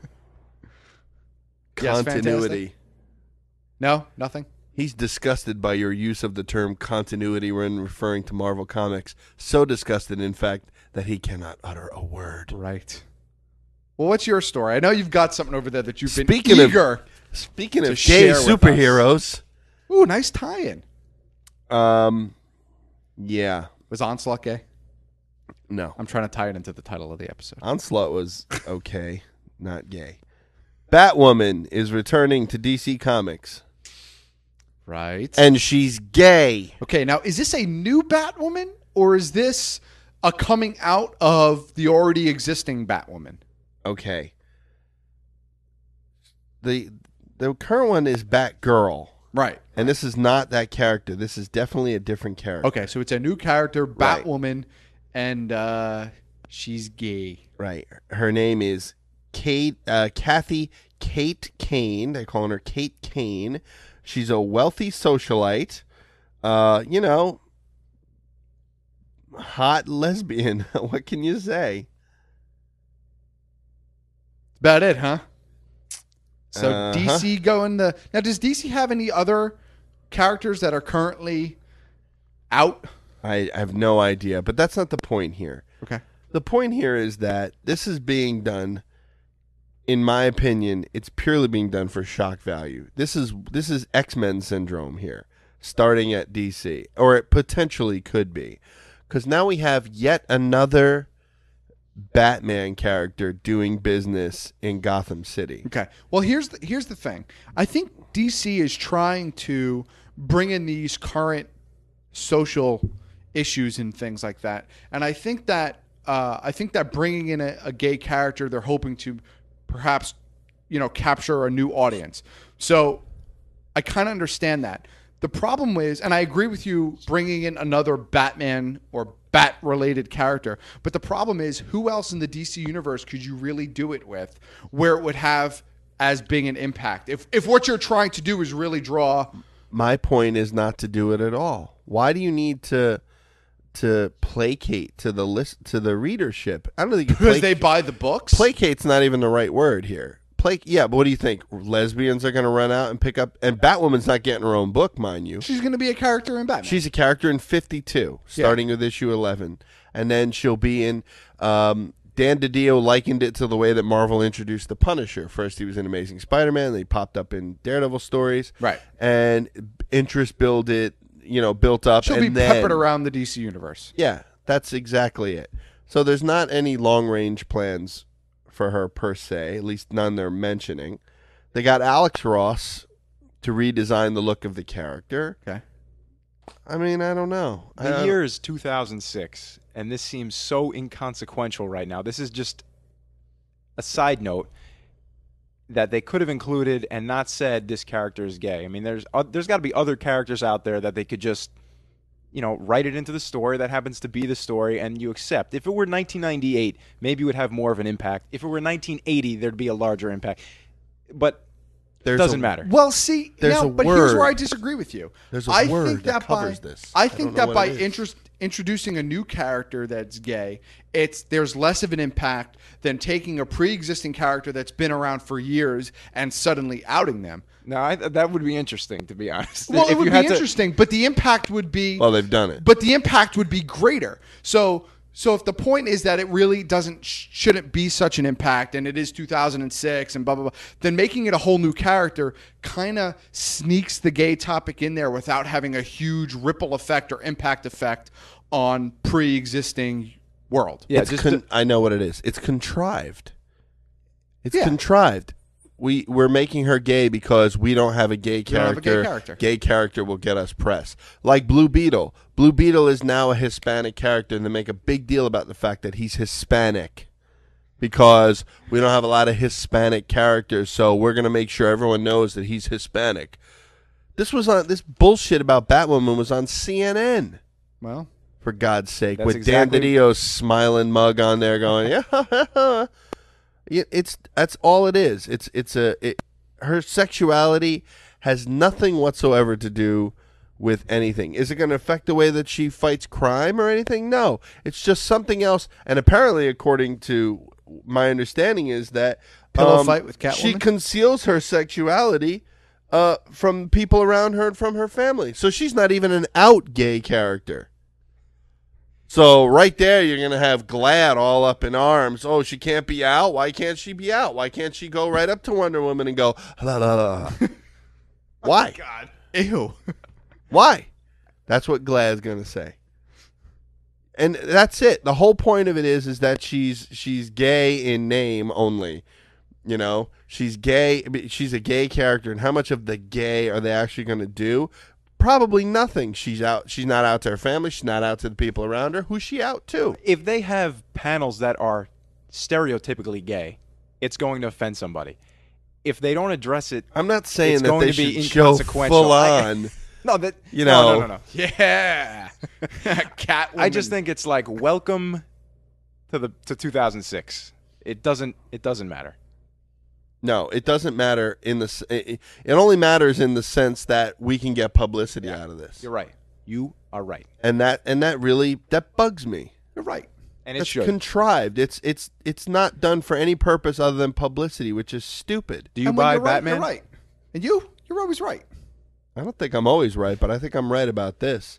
Speaker 10: Yes,
Speaker 9: continuity.
Speaker 10: fantastic. No, nothing.
Speaker 9: He's disgusted by your use of the term continuity when referring to Marvel Comics. So disgusted, in fact, that he cannot utter a word.
Speaker 10: Right. Well, what's your story? I know you've got something over there that you've been
Speaker 9: Speaking
Speaker 10: eager
Speaker 9: Speaking
Speaker 10: to
Speaker 9: of gay
Speaker 10: share with
Speaker 9: superheroes.
Speaker 10: Ooh, nice tie-in.
Speaker 9: Yeah.
Speaker 10: Was Onslaught gay?
Speaker 9: No.
Speaker 10: I'm trying to tie it into the title of the episode.
Speaker 9: Onslaught was okay, not gay. Batwoman is returning to DC Comics.
Speaker 10: Right.
Speaker 9: And she's gay.
Speaker 10: Okay, now is this a new Batwoman or is this a coming out of the already existing Batwoman?
Speaker 9: Okay. The current one is Batgirl.
Speaker 10: Right.
Speaker 9: And this is not that character. This is definitely a different character.
Speaker 10: Okay, so it's a new character, Batwoman, and she's gay.
Speaker 9: Right. Her name is Kathy Kate Kane. They're calling her Kate Kane. She's a wealthy socialite. Hot lesbian. What can you say?
Speaker 10: About it, huh? So DC going the... Now, does DC have any other characters that are currently out?
Speaker 9: I have no idea, but that's not the point here.
Speaker 10: Okay.
Speaker 9: The point here is that this is being done, in my opinion, it's purely being done for shock value. This is X-Men syndrome here, starting at DC, or it potentially could be. Because now we have yet another Batman character doing business in Gotham City.
Speaker 10: Okay. Well, here's the thing. I think DC is trying to bring in these current social issues and things like that, and I think that bringing in a gay character, they're hoping to perhaps capture a new audience. So I kind of understand that. The problem is, and I agree with you, bringing in another Batman or Bat-related character. But the problem is, who else in the DC universe could you really do it with where it would have as big an impact? If what you're trying to do is really draw...
Speaker 9: My point is not to do it at all. Why do you need to placate to the readership? I don't think
Speaker 10: because they buy the books.
Speaker 9: Placate's not even the right word here. Yeah, but what do you think? Lesbians are going to run out and pick up... And Batwoman's not getting her own book, mind you.
Speaker 10: She's going to be a character in Batman.
Speaker 9: She's a character in 52, starting with issue 11. And then she'll be in... Dan DiDio likened it to the way that Marvel introduced the Punisher. First he was in Amazing Spider-Man, then he popped up in Daredevil stories.
Speaker 10: Right.
Speaker 9: And interest built up.
Speaker 10: She'll be peppered around the DC universe.
Speaker 9: Yeah, that's exactly it. So there's not any long-range plans for her per se, at least none they're mentioning. They got Alex Ross to redesign the look of the character.
Speaker 10: Okay.
Speaker 9: I mean, I don't know.
Speaker 11: The year is 2006. and this seems so inconsequential right now. This is just a side note that they could have included and not said this character is gay. I mean, there's got to be other characters out there that they could just, write it into the story that happens to be the story, and you accept. If it were 1998, maybe it would have more of an impact. If it were 1980, there'd be a larger impact. But it doesn't matter.
Speaker 10: Well, see, but here's where I disagree with you.
Speaker 9: There's a word that covers this.
Speaker 10: I think that by introducing a new character that's gay, there's less of an impact than taking a pre-existing character that's been around for years and suddenly outing them.
Speaker 11: No, that would be interesting, to be honest.
Speaker 10: Well, it would be interesting, but the impact would be...
Speaker 9: Well, they've done it.
Speaker 10: But the impact would be greater. So if the point is that it really shouldn't be such an impact, and it is 2006 and blah, blah, blah, then making it a whole new character kind of sneaks the gay topic in there without having a huge ripple effect or impact effect on pre-existing world.
Speaker 9: Yeah, I know what it is. It's contrived. It's contrived. We're making her gay because we don't have a gay character. Gay character will get us press. Like Blue Beetle. Blue Beetle is now a Hispanic character, and they make a big deal about the fact that he's Hispanic because we don't have a lot of Hispanic characters, so we're going to make sure everyone knows that he's Hispanic. This bullshit about Batwoman was on CNN.
Speaker 10: Well,
Speaker 9: for God's sake, with Dan DiDio's smiling mug on there going, yeah. That's all it is. Her sexuality has nothing whatsoever to do with anything. Is it going to affect the way that she fights crime or anything? No. It's just something else. And apparently, according to my understanding, is that
Speaker 10: pillow fight with Catwoman?
Speaker 9: She conceals her sexuality from people around her and from her family. So she's not even an out gay character. So right there, you're going to have Glad all up in arms. Oh, she can't be out? Why can't she be out? Why can't she go right up to Wonder Woman and go, la, la, la. Why?
Speaker 10: Oh, God. Ew.
Speaker 9: Why? That's what Glad's going to say. And that's it. The whole point of it is that she's gay in name only. She's gay. She's a gay character. And how much of the gay are they actually going to do? Probably nothing. She's out. She's not out to her family. She's not out to the people around her. Who's she out to?
Speaker 11: If they have panels that are stereotypically gay, it's going to offend somebody. If they don't address it,
Speaker 9: I'm not saying
Speaker 11: it's
Speaker 9: that
Speaker 11: going
Speaker 9: they
Speaker 11: to be
Speaker 9: should show full on.
Speaker 11: No, that
Speaker 9: No.
Speaker 10: Yeah, Catwoman.
Speaker 11: I just think it's like welcome to 2006. It doesn't matter.
Speaker 9: No, it doesn't matter it only matters in the sense that we can get publicity out of this.
Speaker 11: You're right. You are right.
Speaker 9: And that really bugs me.
Speaker 10: You're right.
Speaker 11: And
Speaker 9: it's contrived. It's not done for any purpose other than publicity, which is stupid.
Speaker 11: Do you buy
Speaker 10: Right,
Speaker 11: Batman?
Speaker 10: you're right. And you're always right.
Speaker 9: I don't think I'm always right, but I think I'm right about this.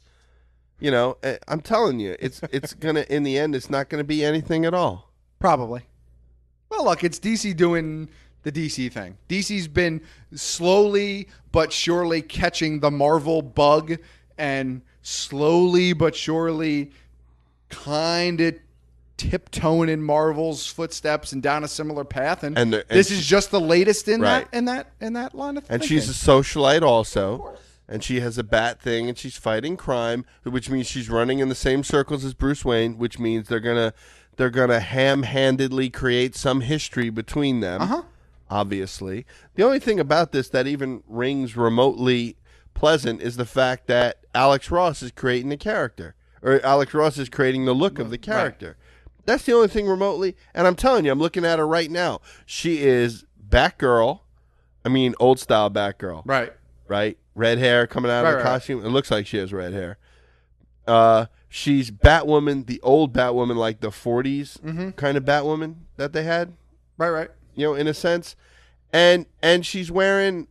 Speaker 9: I'm telling you, it's gonna in the end, it's not gonna be anything at all.
Speaker 10: Probably. Well, look, it's DC doing the DC thing. DC's been slowly but surely catching the Marvel bug and slowly but surely kind of tiptoeing in Marvel's footsteps and down a similar path. And this is just the latest in that line of thinking.
Speaker 9: And she's a socialite also. And she has a bat thing, and she's fighting crime, which means she's running in the same circles as Bruce Wayne, which means they're gonna ham-handedly create some history between them. Obviously, the only thing about this that even rings remotely pleasant is the fact that Alex Ross is creating the character, or Alex Ross is creating the look of the character. Right. That's the only thing remotely. And I'm telling you, I'm looking at her right now. She is Batgirl. I mean, old style Batgirl.
Speaker 10: Right.
Speaker 9: Red hair coming out of her costume. It looks like she has red hair. She's Batwoman, the old Batwoman, like the 40s kind of Batwoman that they had.
Speaker 10: Right.
Speaker 9: In a sense. And she's wearing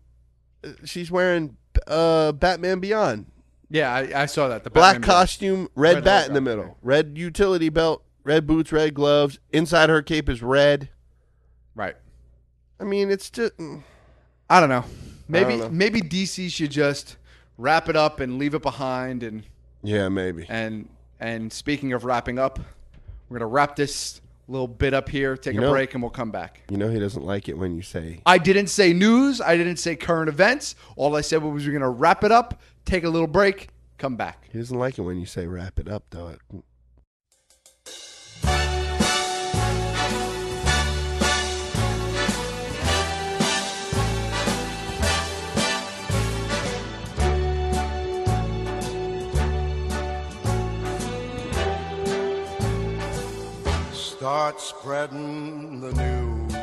Speaker 9: Batman Beyond.
Speaker 10: Yeah, I saw that. The
Speaker 9: black
Speaker 10: Batman
Speaker 9: costume, red bat in the middle. Red utility belt, red boots, red gloves. Inside her cape is red.
Speaker 10: Right.
Speaker 9: I mean, it's just...
Speaker 10: I don't know. Maybe DC should just wrap it up and leave it behind. And
Speaker 9: yeah, maybe.
Speaker 10: And speaking of wrapping up, we're going to wrap this little bit up here, take a break, and we'll come back.
Speaker 9: He doesn't like it when you say...
Speaker 10: I didn't say news. I didn't say current events. All I said was we're going to wrap it up, take a little break, come back.
Speaker 9: He doesn't like it when you say wrap it up, though.
Speaker 12: Start spreading the news.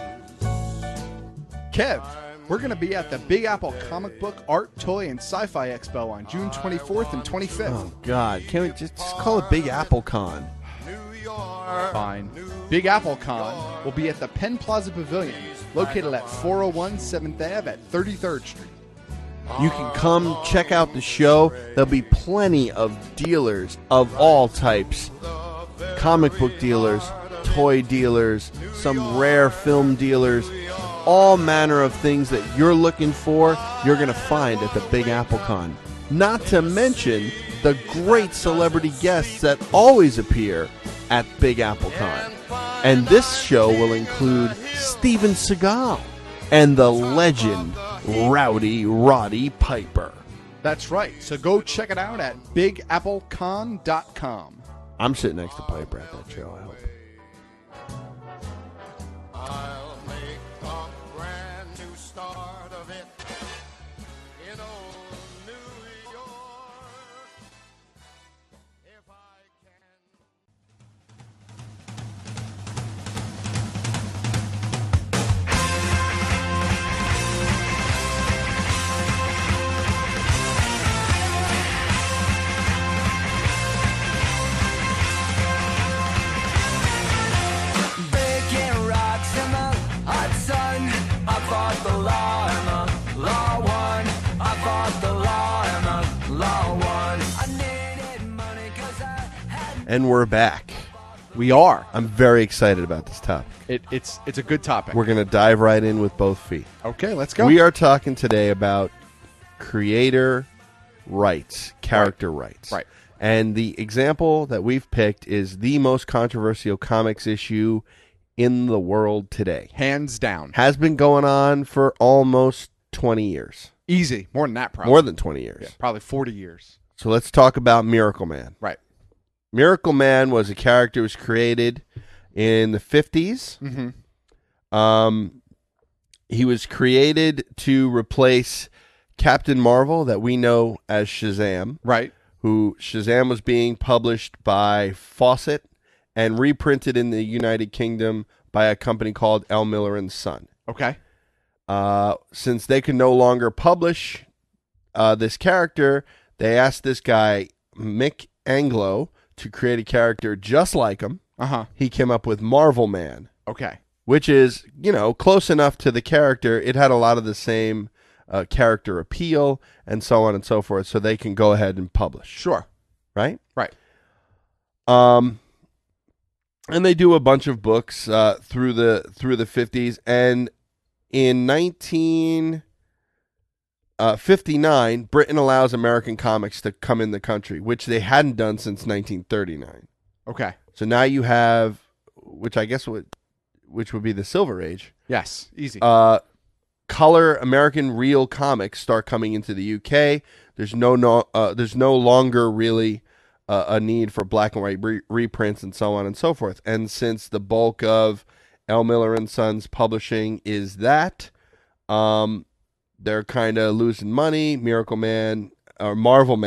Speaker 10: Kev, we're going to be at the Big Apple Comic Book, Art, Toy, and Sci-Fi Expo on June 24th and 25th.
Speaker 9: Oh, God. Can't we just call it Big Apple Con?
Speaker 10: Fine. Big Apple Con will be at the Penn Plaza Pavilion, located at 401 7th Ave at 33rd Street.
Speaker 9: You can come check out the show. There'll be plenty of dealers of all types. Comic book dealers, toy dealers, some rare film dealers. All manner of things that you're looking for, you're going to find at the Big Apple Con. Not to mention the great celebrity guests that always appear at Big Apple Con. And this show will include Steven Seagal and the legend Rowdy Roddy Piper.
Speaker 10: That's right. So go check it out at bigapplecon.com.
Speaker 9: I'm sitting next to Piper at that show, I hope.
Speaker 12: I'll make a brand new start of it in old New York. If I can.
Speaker 7: Breaking rocks in the hot sun. I fought the law and the law won. I fought the law and the law won. I needed money 'cause I had.
Speaker 9: And we're back.
Speaker 10: We are.
Speaker 9: I'm very excited about this topic.
Speaker 10: It's a good topic.
Speaker 9: We're going to dive right in with both feet.
Speaker 10: Okay, let's go.
Speaker 9: We are talking today about creator rights, character rights.
Speaker 10: Right.
Speaker 9: And the example that we've picked is the most controversial comics issue in the world today.
Speaker 10: Hands down.
Speaker 9: Has been going on for almost 20 years.
Speaker 10: Easy. More than that, probably.
Speaker 9: More than 20 years.
Speaker 10: Yeah, probably 40 years.
Speaker 9: So let's talk about Miracle Man.
Speaker 10: Right.
Speaker 9: Miracle Man was a character that was created in the 50s.
Speaker 10: Mm-hmm.
Speaker 9: He was created to replace Captain Marvel that we know as Shazam.
Speaker 10: Right.
Speaker 9: Who Shazam was being published by Fawcett and reprinted in the United Kingdom by a company called L. Miller and Son.
Speaker 10: Okay.
Speaker 9: Since they could no longer publish this character, they asked this guy, Mick Anglo, to create a character just like him.
Speaker 10: Uh-huh.
Speaker 9: He came up with Marvel Man.
Speaker 10: Okay.
Speaker 9: Which is, close enough to the character. It had a lot of the same character appeal and so on and so forth, so they can go ahead and publish.
Speaker 10: Sure.
Speaker 9: Right?
Speaker 10: Right.
Speaker 9: And they do a bunch of books through the 50s, and in 1959, Britain allows American comics to come in the country, which they hadn't done since 1939.
Speaker 10: Okay.
Speaker 9: So now you have, which would be the Silver Age.
Speaker 10: Yes. Easy.
Speaker 9: Color American real comics start coming into the UK. There's no longer really a need for black and white reprints and so on and so forth. And since the bulk of L. Miller and Sons publishing is that, they're kind of losing money. Marvel Man, Young Marvel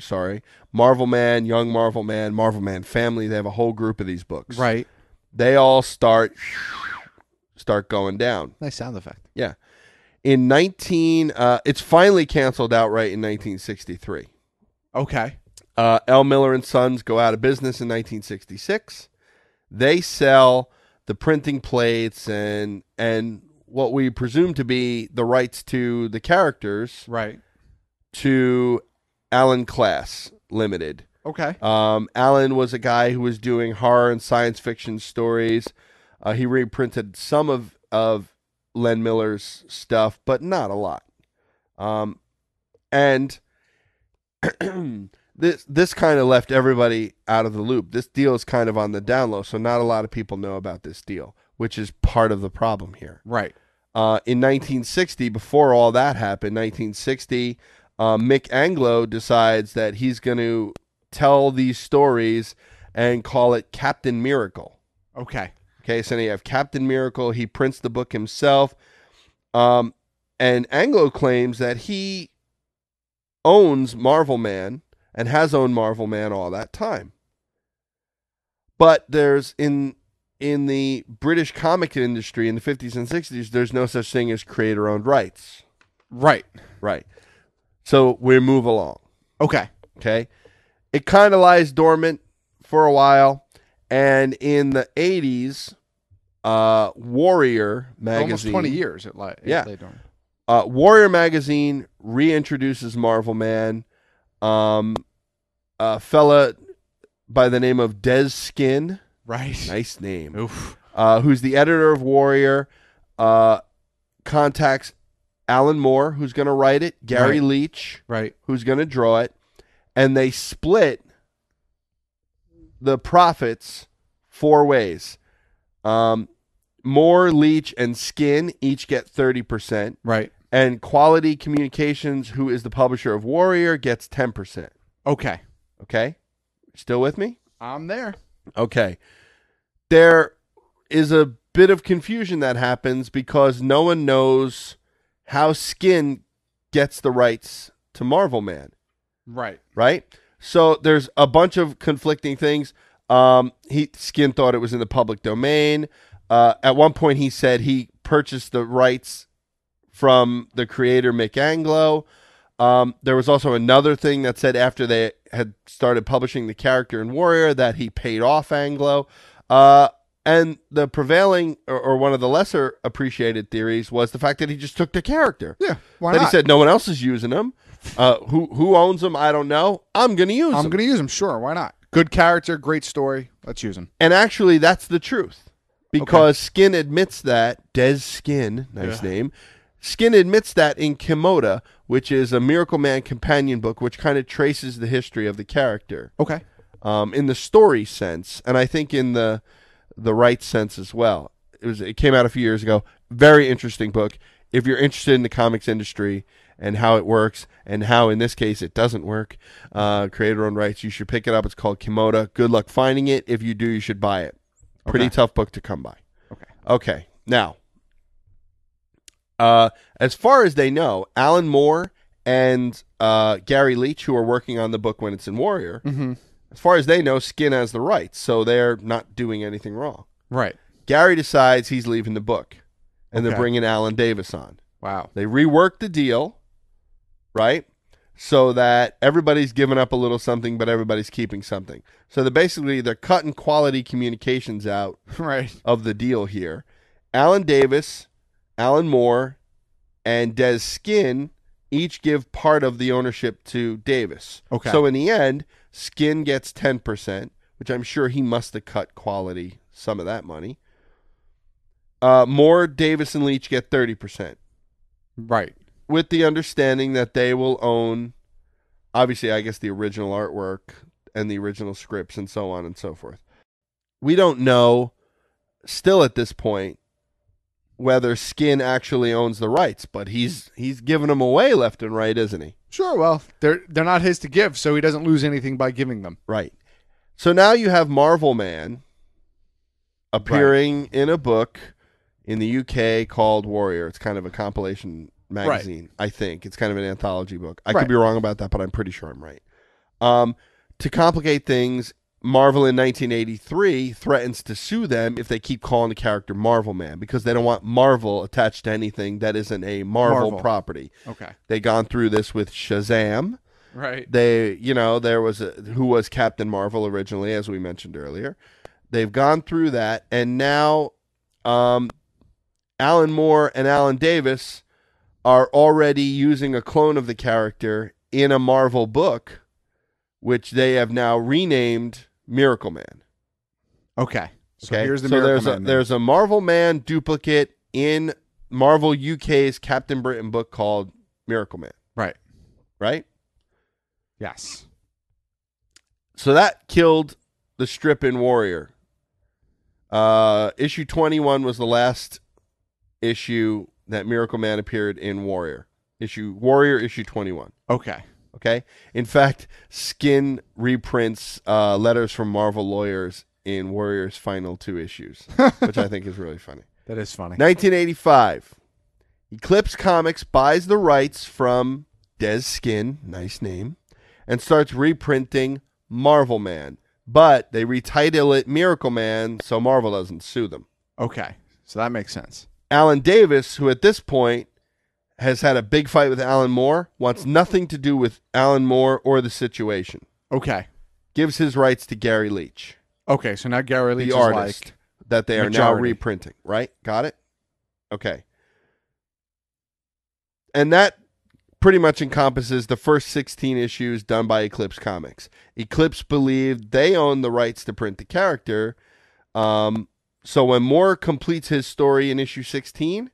Speaker 9: Man, Marvel Man Family. They have a whole group of these books.
Speaker 10: Right.
Speaker 9: They all start going down.
Speaker 10: Nice sound effect.
Speaker 9: Yeah. It's finally canceled outright in 1963.
Speaker 10: Okay.
Speaker 9: L. Miller and Sons go out of business in 1966. They sell the printing plates and what we presume to be the rights to the characters,
Speaker 10: right,
Speaker 9: to Alan Class Limited.
Speaker 10: Okay.
Speaker 9: Alan was a guy who was doing horror and science fiction stories. He reprinted some of Len Miller's stuff, but not a lot. And this kind of left everybody out of the loop. This deal is kind of on the down low, so not a lot of people know about this deal, which is part of the problem here.
Speaker 10: Right.
Speaker 9: In 1960, before all that happened, Mick Anglo decides that he's going to tell these stories and call it Captain Miracle.
Speaker 10: Okay.
Speaker 9: Okay, so then you have Captain Miracle. He prints the book himself. And Anglo claims that he owns Marvel Man and has owned Marvel Man all that time. But there's in in the British comic industry in the 50s and 60s, there's no such thing as creator-owned rights.
Speaker 10: Right.
Speaker 9: Right. So we move along.
Speaker 10: Okay.
Speaker 9: Okay. It kind of lies dormant for a while, and in the 80s, Warrior magazine,
Speaker 10: Almost 20 years it lay dormant.
Speaker 9: Warrior magazine reintroduces Marvel Man. A fella by the name of Des Skin,
Speaker 10: right?
Speaker 9: Nice name.
Speaker 10: Oof.
Speaker 9: Who's the editor of Warrior? Contacts Alan Moore, who's going to write it. Gary Leach,
Speaker 10: right?
Speaker 9: Who's going to draw it, and they split the profits 4 ways. Moore, Leach, and Skin each get 30%.
Speaker 10: Right.
Speaker 9: And Quality Communications, who is the publisher of Warrior, gets 10%.
Speaker 10: Okay.
Speaker 9: Okay? Still with me?
Speaker 10: I'm there.
Speaker 9: Okay. There is a bit of confusion that happens because no one knows how Skin gets the rights to Marvel Man.
Speaker 10: Right.
Speaker 9: Right? So there's a bunch of conflicting things. Skin thought it was in the public domain. At one point he said he purchased the rights from the creator Mick Anglo. There was also another thing that said after they had started publishing the character in Warrior that he paid off Anglo. And the prevailing or one of the lesser appreciated theories was the fact that he just took the character.
Speaker 10: Yeah, why
Speaker 9: that
Speaker 10: not?
Speaker 9: He said no one else is using him. Who owns them? I don't know. I'm going to use them.
Speaker 10: I'm going to use them. Sure, why not? Good character, great story. Let's use him.
Speaker 9: And actually, that's the truth. Because Skin admits that. Des Skin, nice name. Skin admits that in Kimoda, which is a Miracle Man companion book, which kind of traces the history of the character.
Speaker 10: Okay.
Speaker 9: In the story sense, and I think in the right sense as well. It came out a few years ago. Very interesting book. If you're interested in the comics industry and how it works, and how in this case it doesn't work, creator-owned rights, you should pick it up. It's called Kimoda. Good luck finding it. If you do, you should buy it. Pretty tough book to come by. Okay. Now, as far as they know, Alan Moore and Gary Leach, who are working on the book when it's in Warrior, as far as they know, Skin has the rights, so they're not doing anything wrong.
Speaker 10: Right.
Speaker 9: Gary decides he's leaving the book, and they're bringing Alan Davis on.
Speaker 10: Wow.
Speaker 9: They reworked the deal, right? So that everybody's giving up a little something, but everybody's keeping something. So they're cutting Quality Communications out of the deal here. Alan Davis, Alan Moore, and Des Skin each give part of the ownership to Davis.
Speaker 10: Okay.
Speaker 9: So in the end, Skin gets 10%, which I'm sure he must have cut Quality some of that money. Moore, Davis, and Leach get 30%.
Speaker 10: Right.
Speaker 9: With the understanding that they will own, obviously, I guess, the original artwork and the original scripts and so on and so forth. We don't know, still at this point, whether Skin actually owns the rights, but he's giving them away left and right, isn't he?
Speaker 10: Sure, well, they're not his to give, so he doesn't lose anything by giving them.
Speaker 9: Right. So now you have Marvel Man appearing in a book in the UK called Warrior. It's kind of a compilation magazine, I think. It's kind of an anthology book. I could be wrong about that, but I'm pretty sure I'm right. To complicate things, Marvel in 1983 threatens to sue them if they keep calling the character Marvel Man because they don't want Marvel attached to anything that isn't a Marvel property.
Speaker 10: Okay.
Speaker 9: They've gone through this with Shazam.
Speaker 10: Right.
Speaker 9: There was who was Captain Marvel originally, as we mentioned earlier. They've gone through that, and now Alan Moore and Alan Davis are already using a clone of the character in a Marvel book, which they have now renamed Miracle Man.
Speaker 10: Okay. So
Speaker 9: Okay.
Speaker 10: here's the
Speaker 9: so
Speaker 10: Miracle Man.
Speaker 9: there's a Marvel Man duplicate in Marvel UK's Captain Britain book called Miracle Man.
Speaker 10: Right.
Speaker 9: Right?
Speaker 10: Yes.
Speaker 9: So that killed the strip in Warrior. Issue 21 was the last issue that Miracle Man appeared in Warrior. Warrior issue 21.
Speaker 10: Okay.
Speaker 9: Okay. In fact, Skin reprints letters from Marvel lawyers in Warrior's final 2 issues, which I think is really funny.
Speaker 10: That is funny.
Speaker 9: 1985. Eclipse Comics buys the rights from Des Skin, nice name, and starts reprinting Marvel Man. but they retitle it Miracle Man so Marvel doesn't sue them.
Speaker 10: Okay, so that makes sense.
Speaker 9: Alan Davis, who at this point has had a big fight with Alan Moore, wants nothing to do with Alan Moore or the situation.
Speaker 10: Okay.
Speaker 9: Gives his rights to Gary Leach.
Speaker 10: Okay, so now Gary Leach
Speaker 9: the
Speaker 10: is
Speaker 9: artist
Speaker 10: like
Speaker 9: that they are now
Speaker 10: majority.
Speaker 9: reprinting, right? Got it? Okay. And that pretty much encompasses the first 16 issues done by Eclipse Comics. Eclipse believed they own the rights to print the character. So when Moore completes his story in issue 16,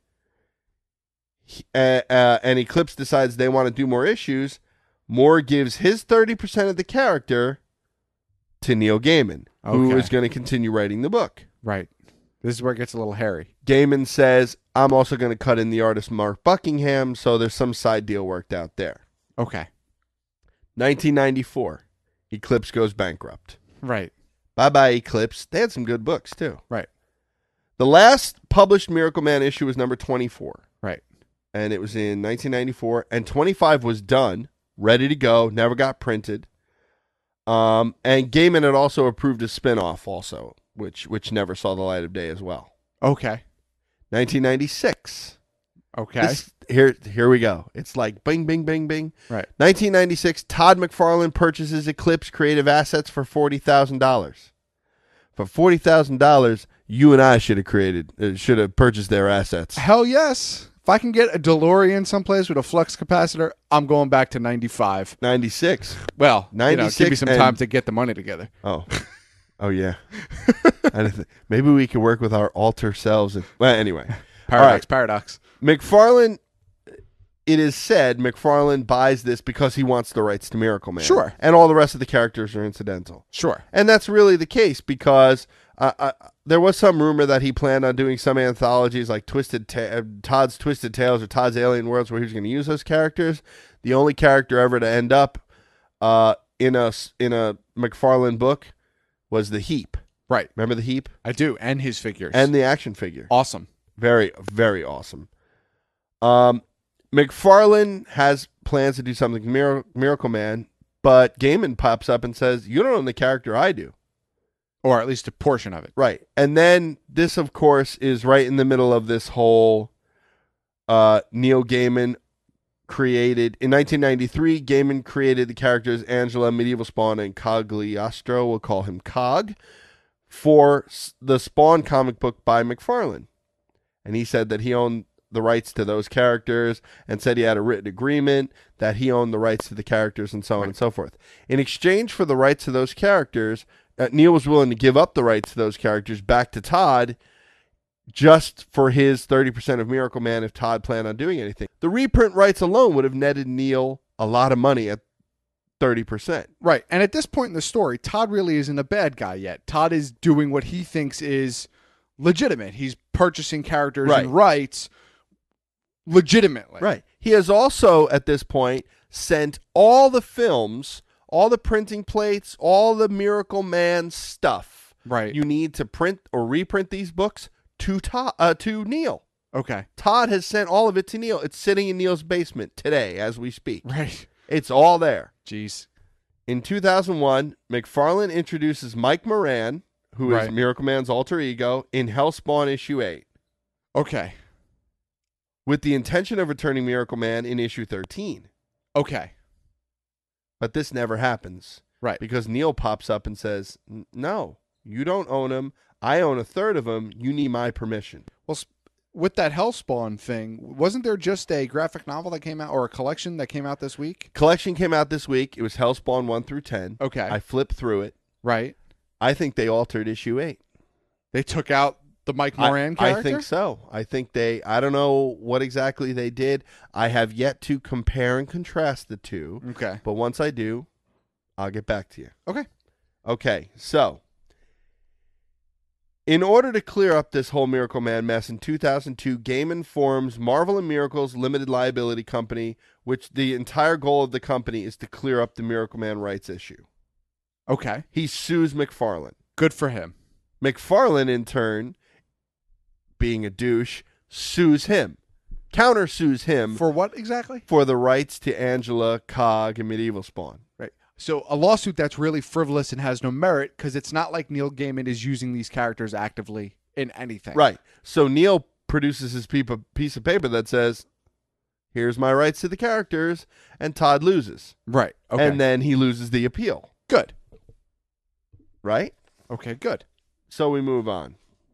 Speaker 9: and Eclipse decides they want to do more issues, Moore gives his 30% of the character to Neil Gaiman, who is going to continue writing the book.
Speaker 10: Right. This is where it gets a little hairy.
Speaker 9: Gaiman says, I'm also going to cut in the artist Mark Buckingham, so there's some side deal worked out there.
Speaker 10: Okay.
Speaker 9: 1994, Eclipse goes bankrupt.
Speaker 10: Right.
Speaker 9: Bye-bye, Eclipse. They had some good books, too.
Speaker 10: Right.
Speaker 9: The last published Miracle Man issue was number 24.
Speaker 10: Right.
Speaker 9: And it was in 1994, and 25 was done, ready to go, never got printed. And Gaiman had also approved a spin-off also, which never saw the light of day as well.
Speaker 10: Okay.
Speaker 9: 1996.
Speaker 10: Okay.
Speaker 9: Here we go. It's like bing, bing, bing, bing.
Speaker 10: Right.
Speaker 9: 1996, Todd McFarlane purchases Eclipse Creative Assets for $40,000. For $40,000, you and I should have purchased their assets.
Speaker 10: Hell yes. If I can get a DeLorean someplace with a flux capacitor, I'm going back to 95.
Speaker 9: 96.
Speaker 10: Well,
Speaker 9: 96
Speaker 10: give me some time to get the money together.
Speaker 9: Oh. Oh, yeah. Maybe we could work with our alter selves. Well, anyway.
Speaker 10: Paradox.
Speaker 9: McFarlane, it is said McFarlane buys this because he wants the rights to Miracle Man.
Speaker 10: Sure.
Speaker 9: And all the rest of the characters are incidental.
Speaker 10: Sure.
Speaker 9: And that's really the case because there was some rumor that he planned on doing some anthologies like Todd's Twisted Tales or Todd's Alien Worlds where he was going to use those characters. The only character ever to end up in a McFarlane book was the Heap.
Speaker 10: Right.
Speaker 9: Remember the Heap?
Speaker 10: I do. And his figures.
Speaker 9: And the action figure.
Speaker 10: Awesome.
Speaker 9: Very, very awesome. McFarlane has plans to do something Miracle Man, but Gaiman pops up and says, you don't own the character, I do.
Speaker 10: Or at least a portion of it.
Speaker 9: Right. And then this, of course, is right in the middle of this whole Neil Gaiman created. In 1993, Gaiman created the characters Angela, Medieval Spawn, and Cagliostro, we'll call him Cog, for the Spawn comic book by McFarlane. And he said that he owned the rights to those characters and said he had a written agreement that he owned the rights to the characters and so on and so forth. In exchange for the rights to those characters, Neil was willing to give up the rights to those characters back to Todd just for his 30% of Miracle Man if Todd planned on doing anything. The reprint rights alone would have netted Neil a lot of money at 30%.
Speaker 10: Right. And at this point in the story, Todd really isn't a bad guy yet. Todd is doing what he thinks is legitimate. He's purchasing characters and rights legitimately.
Speaker 9: Right. He has also, at this point, sent all the films, all the printing plates, all the Miracle Man stuff you need to print or reprint these books to Neil.
Speaker 10: Okay.
Speaker 9: Todd has sent all of it to Neil. It's sitting in Neil's basement today as we speak.
Speaker 10: Right.
Speaker 9: It's all there.
Speaker 10: Jeez.
Speaker 9: In 2001, McFarlane introduces Mike Moran, who is Miracle Man's alter ego, in Hellspawn issue 8.
Speaker 10: Okay.
Speaker 9: With the intention of returning Miracle Man in issue 13.
Speaker 10: Okay.
Speaker 9: But this never happens.
Speaker 10: Right.
Speaker 9: Because Neil pops up and says, no, you don't own him. I own a third of him. You need my permission.
Speaker 10: Well, with that Hellspawn thing, wasn't there just a graphic novel that came out or a collection that came out this week?
Speaker 9: Collection came out this week. It was Hellspawn 1 through 10.
Speaker 10: Okay.
Speaker 9: I flipped through it.
Speaker 10: Right.
Speaker 9: I think they altered issue 8.
Speaker 10: They took out the Mike Moran character?
Speaker 9: I think so. I think I don't know what exactly they did. I have yet to compare and contrast the two.
Speaker 10: Okay.
Speaker 9: But once I do, I'll get back to you.
Speaker 10: Okay.
Speaker 9: Okay, so in order to clear up this whole Miracle Man mess, in 2002, Gaiman forms Marvel and Miracles Limited Liability Company, which the entire goal of the company is to clear up the Miracle Man rights issue.
Speaker 10: Okay.
Speaker 9: He sues McFarlane.
Speaker 10: Good for him.
Speaker 9: McFarlane, in turn, being a douche, sues him. Countersues him.
Speaker 10: For what exactly?
Speaker 9: For the rights to Angela, Cog, and Medieval Spawn.
Speaker 10: Right. So a lawsuit that's really frivolous and has no merit because it's not like Neil Gaiman is using these characters actively in anything.
Speaker 9: Right. So Neil produces his piece of paper that says, here's my rights to the characters, and Todd loses.
Speaker 10: Right. Okay.
Speaker 9: And then he loses the appeal.
Speaker 10: Good.
Speaker 9: Right?
Speaker 10: Okay, good.
Speaker 9: So we move on.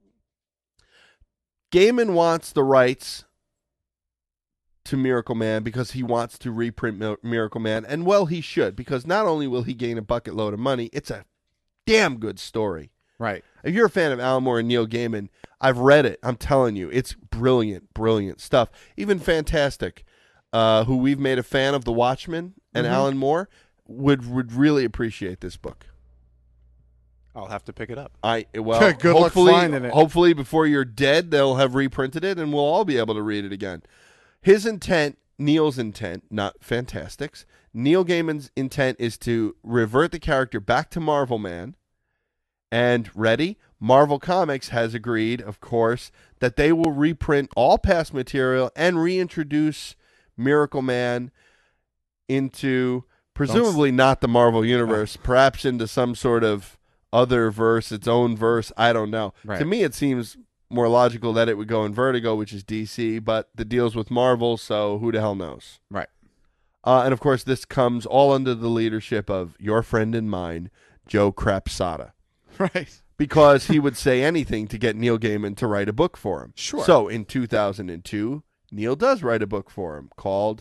Speaker 9: Gaiman wants the rights to Miracle Man because he wants to reprint Miracle Man, and well, he should, because not only will he gain a bucket load of money, it's a damn good story.
Speaker 10: Right.
Speaker 9: If you're a fan of Alan Moore and Neil Gaiman, I've read it. I'm telling you, it's brilliant, brilliant stuff. Even Fantastic, who we've made a fan of The Watchmen and Alan Moore, would really appreciate this book.
Speaker 11: I'll have to pick it up.
Speaker 10: Good luck finding it.
Speaker 9: Hopefully, before you're dead, they'll have reprinted it, and we'll all be able to read it again. His intent, Neil's intent, not Fantastic's, Neil Gaiman's intent is to revert the character back to Marvel Man. And ready? Marvel Comics has agreed, of course, that they will reprint all past material and reintroduce Miracle Man into, presumably not the Marvel Universe, perhaps into some sort of other verse, its own verse. I don't know.
Speaker 10: Right.
Speaker 9: To me, it seems more logical that it would go in Vertigo, which is DC, but the deal's with Marvel, so who the hell knows?
Speaker 10: Right.
Speaker 9: And, of course, this comes all under the leadership of your friend and mine, Joe Crapsada.
Speaker 10: Right.
Speaker 9: Because he would say anything to get Neil Gaiman to write a book for him.
Speaker 10: Sure.
Speaker 9: So, in 2002, Neil does write a book for him called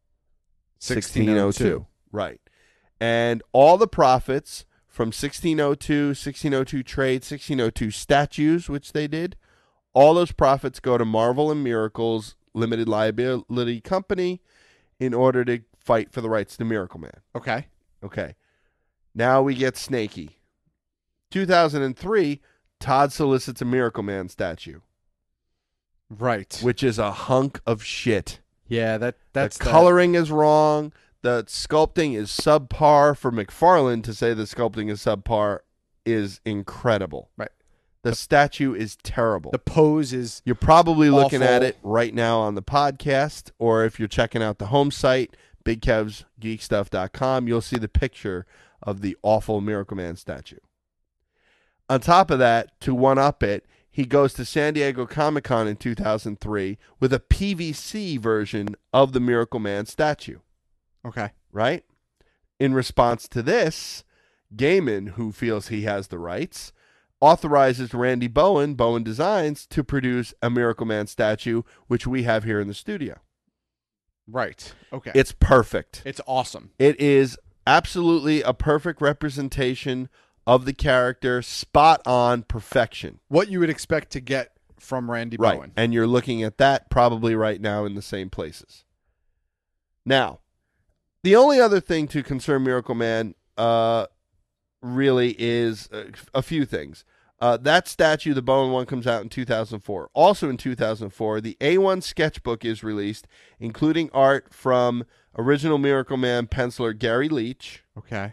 Speaker 9: 1602. Right. And all the profits from 1602, 1602 trade, 1602 statues, which they did, all those profits go to Marvel and Miracle's limited liability company in order to fight for the rights to Miracle Man.
Speaker 10: Okay.
Speaker 9: Okay. Now we get snaky. 2003, Todd solicits a Miracle Man statue.
Speaker 10: Right.
Speaker 9: Which is a hunk of shit.
Speaker 10: Yeah, that's
Speaker 9: the coloring is wrong. The sculpting is subpar. For McFarlane to say the sculpting is subpar is incredible.
Speaker 10: Right.
Speaker 9: The statue is terrible.
Speaker 10: The pose is
Speaker 9: You're probably looking
Speaker 10: awful.
Speaker 9: at it right now on the podcast, or if you're checking out the home site, BigKevsGeekStuff.com, you'll see the picture of the awful Miracle Man statue. On top of that, to one-up it, he goes to San Diego Comic-Con in 2003 with a PVC version of the Miracle Man statue.
Speaker 10: Okay.
Speaker 9: Right? In response to this, Gaiman, who feels he has the rights, authorizes Randy Bowen, Bowen Designs, to produce a Miracle Man statue, which we have here in the studio.
Speaker 10: Right. Okay.
Speaker 9: It's perfect.
Speaker 10: It's awesome.
Speaker 9: It is absolutely a perfect representation of the character, spot on perfection.
Speaker 10: What you would expect to get from Randy
Speaker 9: Right.
Speaker 10: Bowen.
Speaker 9: And you're looking at that probably right now in the same places. Now, the only other thing to concern Miracle Man really is a few things. That statue, the Bowen one, comes out in 2004. Also in 2004, the A1 sketchbook is released, including art from original Miracle Man penciler Gary Leach.
Speaker 10: Okay.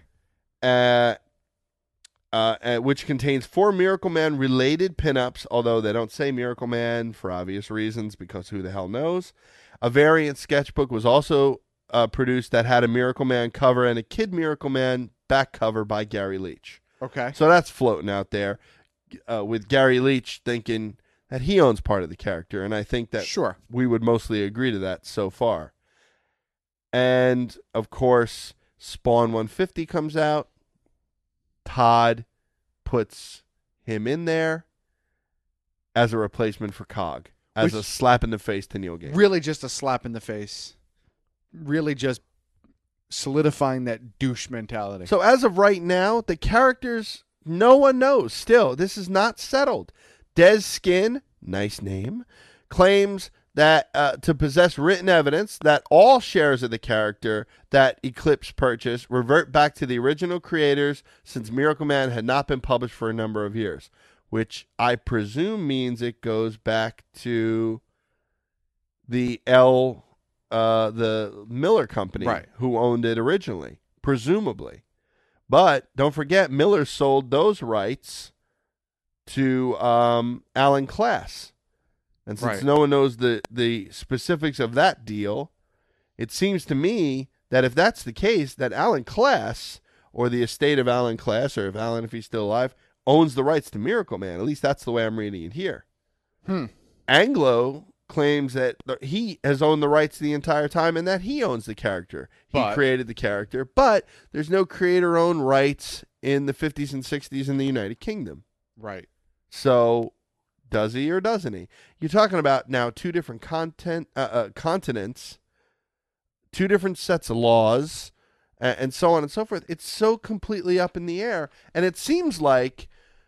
Speaker 9: Which contains 4 Miracle Man related pinups, although they don't say Miracle Man for obvious reasons, because who the hell knows. A variant sketchbook was also produced that had a Miracle Man cover and a Kid Miracle Man back cover by Gary Leach.
Speaker 10: Okay.
Speaker 9: So that's floating out there with Gary Leach thinking that he owns part of the character, and I think that
Speaker 10: Sure.
Speaker 9: we would mostly agree to that so far. And, of course, Spawn 150 comes out. Todd puts him in there as a replacement for Cog, as
Speaker 10: Which-
Speaker 9: a slap in the face to Neil Gaiman.
Speaker 10: Really just a slap in the face. Really just solidifying that douche mentality.
Speaker 9: So as of right now, the characters, no one knows. Still, this is not settled. Des Skin, nice name, claims that to possess written evidence that all shares of the character that Eclipse purchased revert back to the original creators since Miracle Man had not been published for a number of years, which I presume means it goes back to the Miller Company,
Speaker 10: Right.
Speaker 9: who owned it originally, presumably. But don't forget, Miller sold those rights to Alan Class. And since
Speaker 10: Right.
Speaker 9: no one knows the specifics of that deal, it seems to me that if that's the case, that Alan Class or the estate of Alan Class, or if Alan, if he's still alive, owns the rights to Miracle Man. At least that's the way I'm reading it here. Anglo claims that he has owned the rights the entire time and that he owns the character. He created the character, but there's no creator-owned rights in the 50s and 60s in the United Kingdom.
Speaker 10: Right.
Speaker 9: So does he or doesn't he? You're talking about now two different continents, two different sets of laws, and so on and so forth. It's so completely up in the air, and it seems like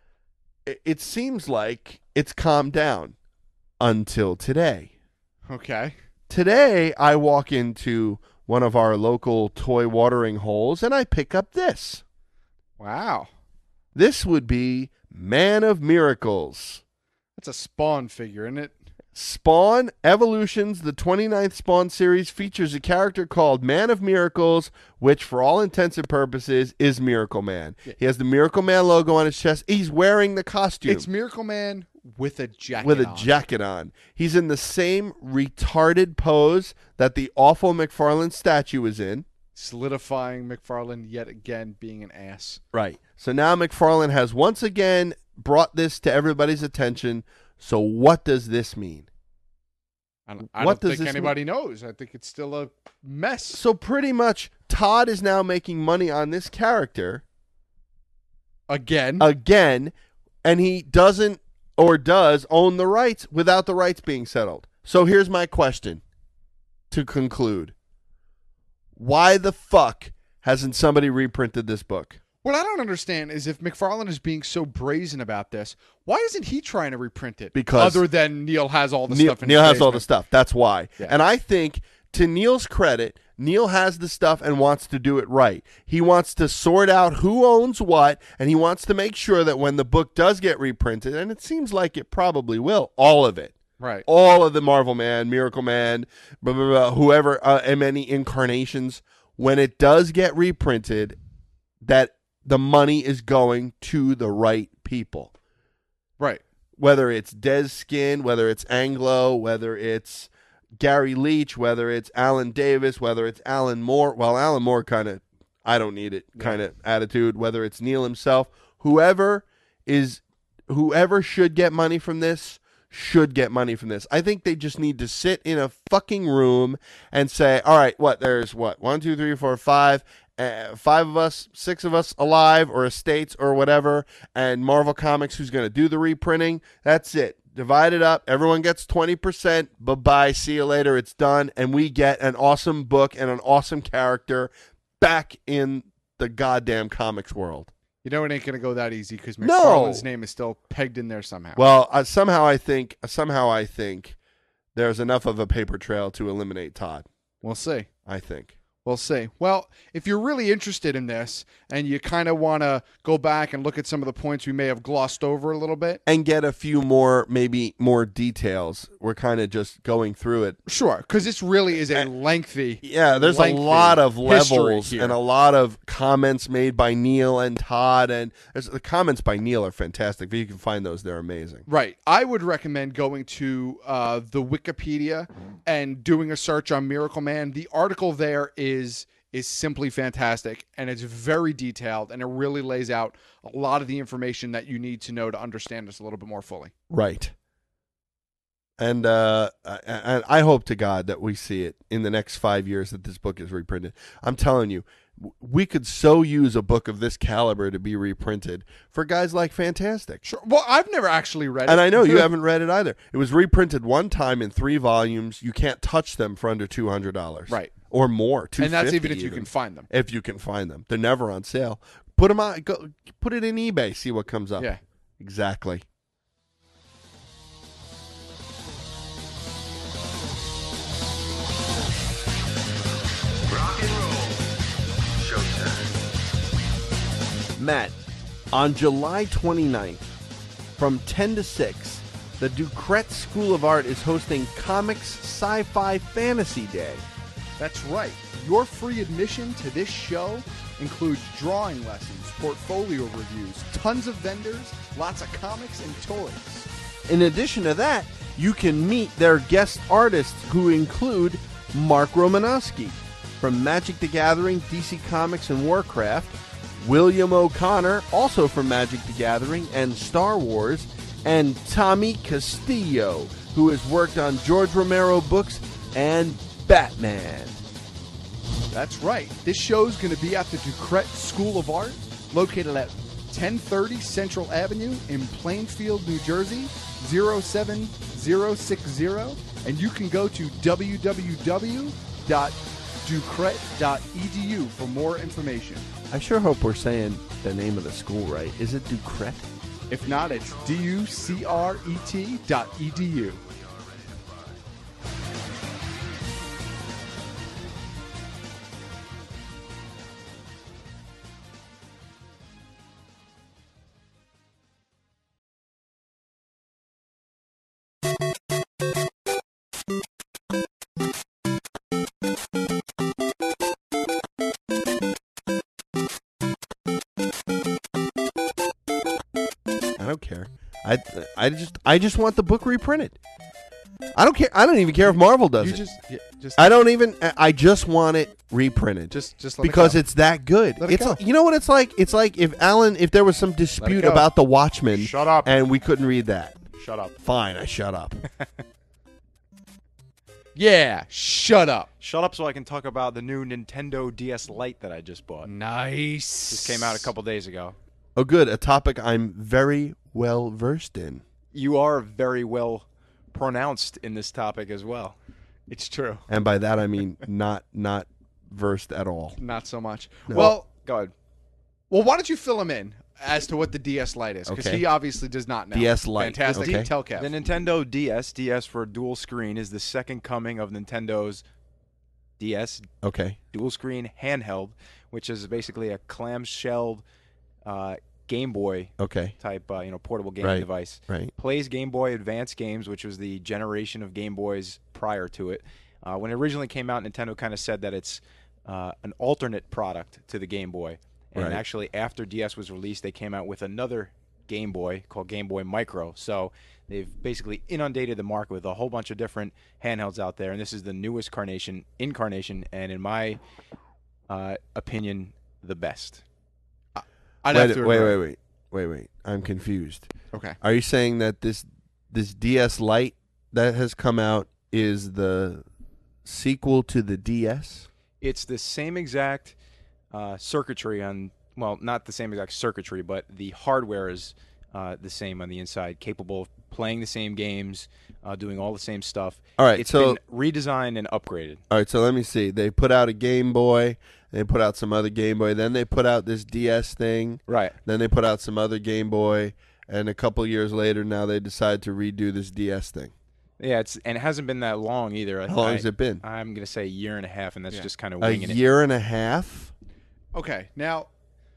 Speaker 9: it's calmed down until today.
Speaker 10: Okay.
Speaker 9: Today, I walk into one of our local toy watering holes, and I pick up this.
Speaker 10: Wow.
Speaker 9: This would be Man of Miracles.
Speaker 10: That's a Spawn figure, isn't it?
Speaker 9: Spawn Evolutions, the 29th Spawn series, features a character called Man of Miracles, which for all intents and purposes is Miracle Man. Yeah. He has the Miracle Man logo on his chest. He's wearing the costume.
Speaker 10: It's Miracle Man with a jacket
Speaker 9: on. He's in the same retarded pose that the awful McFarlane statue is in.
Speaker 10: Solidifying McFarlane yet again being an ass.
Speaker 9: Right. So now McFarlane has once again brought this to everybody's attention. So what does this mean?
Speaker 10: I don't think anybody knows. I think it's still a mess.
Speaker 9: So pretty much Todd is now making money on this character.
Speaker 10: Again.
Speaker 9: And he doesn't or does own the rights without the rights being settled. So here's my question to conclude. Why the fuck hasn't somebody reprinted this book?
Speaker 10: What I don't understand is if McFarlane is being so brazen about this, why isn't he trying to reprint it?
Speaker 9: Because
Speaker 10: other than Neil has all the stuff in
Speaker 9: Neil
Speaker 10: his
Speaker 9: has all
Speaker 10: basement.
Speaker 9: the stuff. That's why.
Speaker 10: Yeah.
Speaker 9: And I think, to Neil's credit, Neil has the stuff and wants to do it right. He wants to sort out who owns what, and he wants to make sure that when the book does get reprinted, and it seems like it probably will, all of it.
Speaker 10: Right.
Speaker 9: All of the Marvel Man, Miracle Man, blah, blah, blah, whoever, and many incarnations, when it does get reprinted, that the money is going to the right people.
Speaker 10: Right.
Speaker 9: Whether it's Des Skin, whether it's Anglo, whether it's Gary Leach, whether it's Alan Davis, whether it's Alan Moore. Well, Alan Moore kind of, I don't need it kind of attitude. Whether it's Neil himself, whoever should get money from this, should get money from this. I think they just need to sit in a fucking room and say, all right, there's 1, 2, 3, 4, 5, 5 of us, 6 of us alive or estates or whatever, and Marvel Comics who's going to do the reprinting. That's it. Divide it up. Everyone gets 20%. Bye-bye. See you later. It's done. And we get an awesome book and an awesome character back in the goddamn comics world.
Speaker 10: You know it ain't going to go that easy because McFarlane's name is still pegged in there somehow.
Speaker 9: Well, somehow I think there's enough of a paper trail to eliminate Todd.
Speaker 10: We'll see.
Speaker 9: I think.
Speaker 10: We'll see. Well, if you're really interested in this and you kind of want to go back and look at some of the points we may have glossed over a little bit.
Speaker 9: And get a few more, maybe more details. We're kind of just going through it.
Speaker 10: Sure, because this really is a lengthy
Speaker 9: there's a lot of levels and a lot of comments made by Neil and Todd. And the comments by Neil are fantastic. If you can find those, they're amazing.
Speaker 10: Right. I would recommend going to the Wikipedia and doing a search on Miracle Man. The article there is simply fantastic, and it's very detailed, and it really lays out a lot of the information that you need to know to understand this a little bit more fully.
Speaker 9: Right. And I hope to God that we see it in the next 5 years that this book is reprinted. I'm telling you, we could so use a book of this caliber to be reprinted for guys like Fantastic.
Speaker 10: Sure. Well, I've never actually read it.
Speaker 9: And I know you haven't read it either. It was reprinted one time in 3 volumes. You can't touch them for under $200.
Speaker 10: Right.
Speaker 9: Or more. $250
Speaker 10: and that's even if you can find them.
Speaker 9: If you can find them. They're never on sale. Put them on. Go, put it in eBay. See what comes up.
Speaker 10: Yeah.
Speaker 9: Exactly.
Speaker 12: Rock and roll. Showtime.
Speaker 9: Matt, on July 29th, from 10 to 6, the Ducret School of Art is hosting Comics Sci-Fi Fantasy Day.
Speaker 10: That's right. Your free admission to this show includes drawing lessons, portfolio reviews, tons of vendors, lots of comics and toys.
Speaker 9: In addition to that, you can meet their guest artists who include Mark Romanowski from Magic the Gathering, DC Comics, and Warcraft, William O'Connor, also from Magic the Gathering and Star Wars, and Tommy Castillo, who has worked on George Romero books and Batman.
Speaker 10: That's right. This show's going to be at the Ducret School of Art, located at 1030 Central Avenue in Plainfield, New Jersey, 07060. And you can go to www.ducret.edu for more information.
Speaker 9: I sure hope we're saying the name of the school right. Is it Ducret?
Speaker 10: If not, it's ducret.edu.
Speaker 9: I don't care. I just want the book reprinted. I don't care. I don't even care if Marvel does it. I don't even. I just want it reprinted.
Speaker 10: Just let
Speaker 9: because
Speaker 10: it go.
Speaker 9: it's that good.
Speaker 10: Let it go.
Speaker 9: You know what it's like. It's like if there was some dispute
Speaker 10: go.
Speaker 9: about the Watchmen.
Speaker 11: Shut up.
Speaker 9: And we couldn't read that.
Speaker 11: Shut up.
Speaker 9: Fine, I shut up.
Speaker 10: Yeah, shut up.
Speaker 11: Shut up so I can talk about the new Nintendo DS Lite that I just bought.
Speaker 10: Nice.
Speaker 11: Just came out a couple days ago.
Speaker 9: Oh, good. A topic I'm very well versed in.
Speaker 11: You are very well pronounced in this topic as well.
Speaker 10: It's true.
Speaker 9: And by that I mean not versed at all.
Speaker 10: Not so much.
Speaker 9: No.
Speaker 10: Well,
Speaker 11: go ahead.
Speaker 10: Well, why don't you fill him in as to what the DS Lite is? Because
Speaker 9: Okay.
Speaker 10: he obviously does not know.
Speaker 9: DS Lite.
Speaker 10: Fantastic.
Speaker 9: Okay.
Speaker 10: Tell Kev.
Speaker 11: The Nintendo DS for dual screen, is the second coming of Nintendo's DS
Speaker 9: Okay.
Speaker 11: dual screen handheld, which is basically a clamshelled Game Boy
Speaker 9: Okay.
Speaker 11: type, portable gaming
Speaker 9: Right.
Speaker 11: device.
Speaker 9: Right.
Speaker 11: Plays Game Boy Advance games, which was the generation of Game Boys prior to it. When it originally came out, Nintendo kind of said that it's an alternate product to the Game Boy. And
Speaker 9: Right.
Speaker 11: actually, after DS was released, they came out with another Game Boy called Game Boy Micro. So they've basically inundated the market with a whole bunch of different handhelds out there. And this is the newest incarnation, and in my opinion, the best.
Speaker 9: Wait. I'm confused.
Speaker 10: Okay.
Speaker 9: Are you saying that this DS Lite that has come out is the sequel to the DS?
Speaker 11: It's the same exact circuitry not the same exact circuitry, but the hardware is the same on the inside, capable of playing the same games, doing all the same stuff.
Speaker 9: All right,
Speaker 11: It's
Speaker 9: so-
Speaker 11: been redesigned and upgraded.
Speaker 9: All right, so let me see. They put out a Game Boy. They put out some other Game Boy. Then they put out this DS thing.
Speaker 11: Right.
Speaker 9: Then they put out some other Game Boy. And a couple years later, now they decide to redo this DS thing.
Speaker 11: Yeah, and it hasn't been that long either.
Speaker 9: How long has it been?
Speaker 11: I'm going to say a year and a half, and that's just kind of
Speaker 9: A
Speaker 11: winging it.
Speaker 9: year and a half?
Speaker 10: Okay, now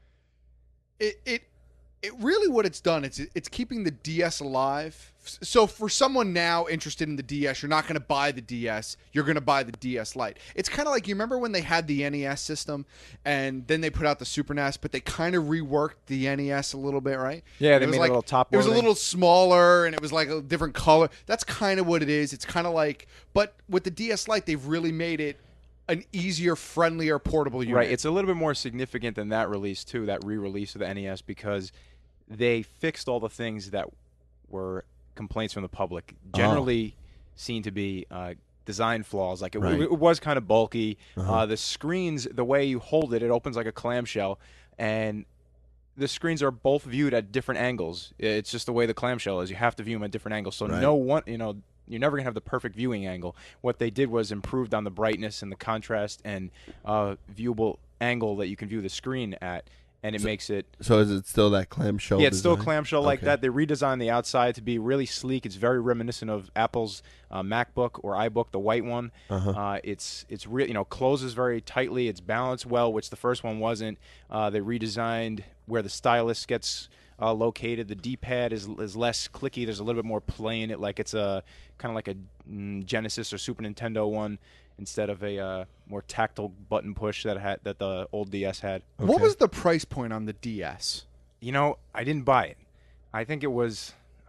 Speaker 10: it really what it's done, it's keeping the DS alive. So for someone now interested in the DS, you're not going to buy the DS, you're going to buy the DS Lite. It's kind of like, you remember when they had the NES system and then they put out the Super NES, but they kind of reworked the NES a little bit, right?
Speaker 11: Yeah, they
Speaker 10: It was
Speaker 11: made a
Speaker 10: like,
Speaker 11: little top
Speaker 10: It was a
Speaker 11: loading.
Speaker 10: little smaller and it was like a different color. That's kind of what it is. It's kind of like, but with the DS Lite, they've really made it an easier, friendlier, portable unit.
Speaker 11: Right, it's a little bit more significant than that release, too, that re-release of the NES, because they fixed all the things that were complaints from the public. Generally seen to be design flaws. Like,
Speaker 9: Right.
Speaker 11: it was kind of bulky. The screens, the way you hold it, it opens like a clamshell, and the screens are both viewed at different angles. It's just the way the clamshell is. You have to view them at different angles. So
Speaker 9: Right.
Speaker 11: you're never going to have the perfect viewing angle. What they did was improved on the brightness and the contrast and viewable angle that you can view the screen at, and it makes it...
Speaker 9: So is it still that clamshell
Speaker 11: Yeah, it's still
Speaker 9: design?
Speaker 11: clamshell like
Speaker 9: Okay.
Speaker 11: that. They redesigned the outside to be really sleek. It's very reminiscent of Apple's MacBook or iBook, the white one. It's closes very tightly. It's balanced well, which the first one wasn't. They redesigned where the stylus gets located. The D-pad is less clicky. There's a little bit more play in it, like it's a kind of like a Genesis or Super Nintendo one, instead of a more tactile button push that the old DS had.
Speaker 10: What was the price point on the DS?
Speaker 11: I didn't buy it. I think it was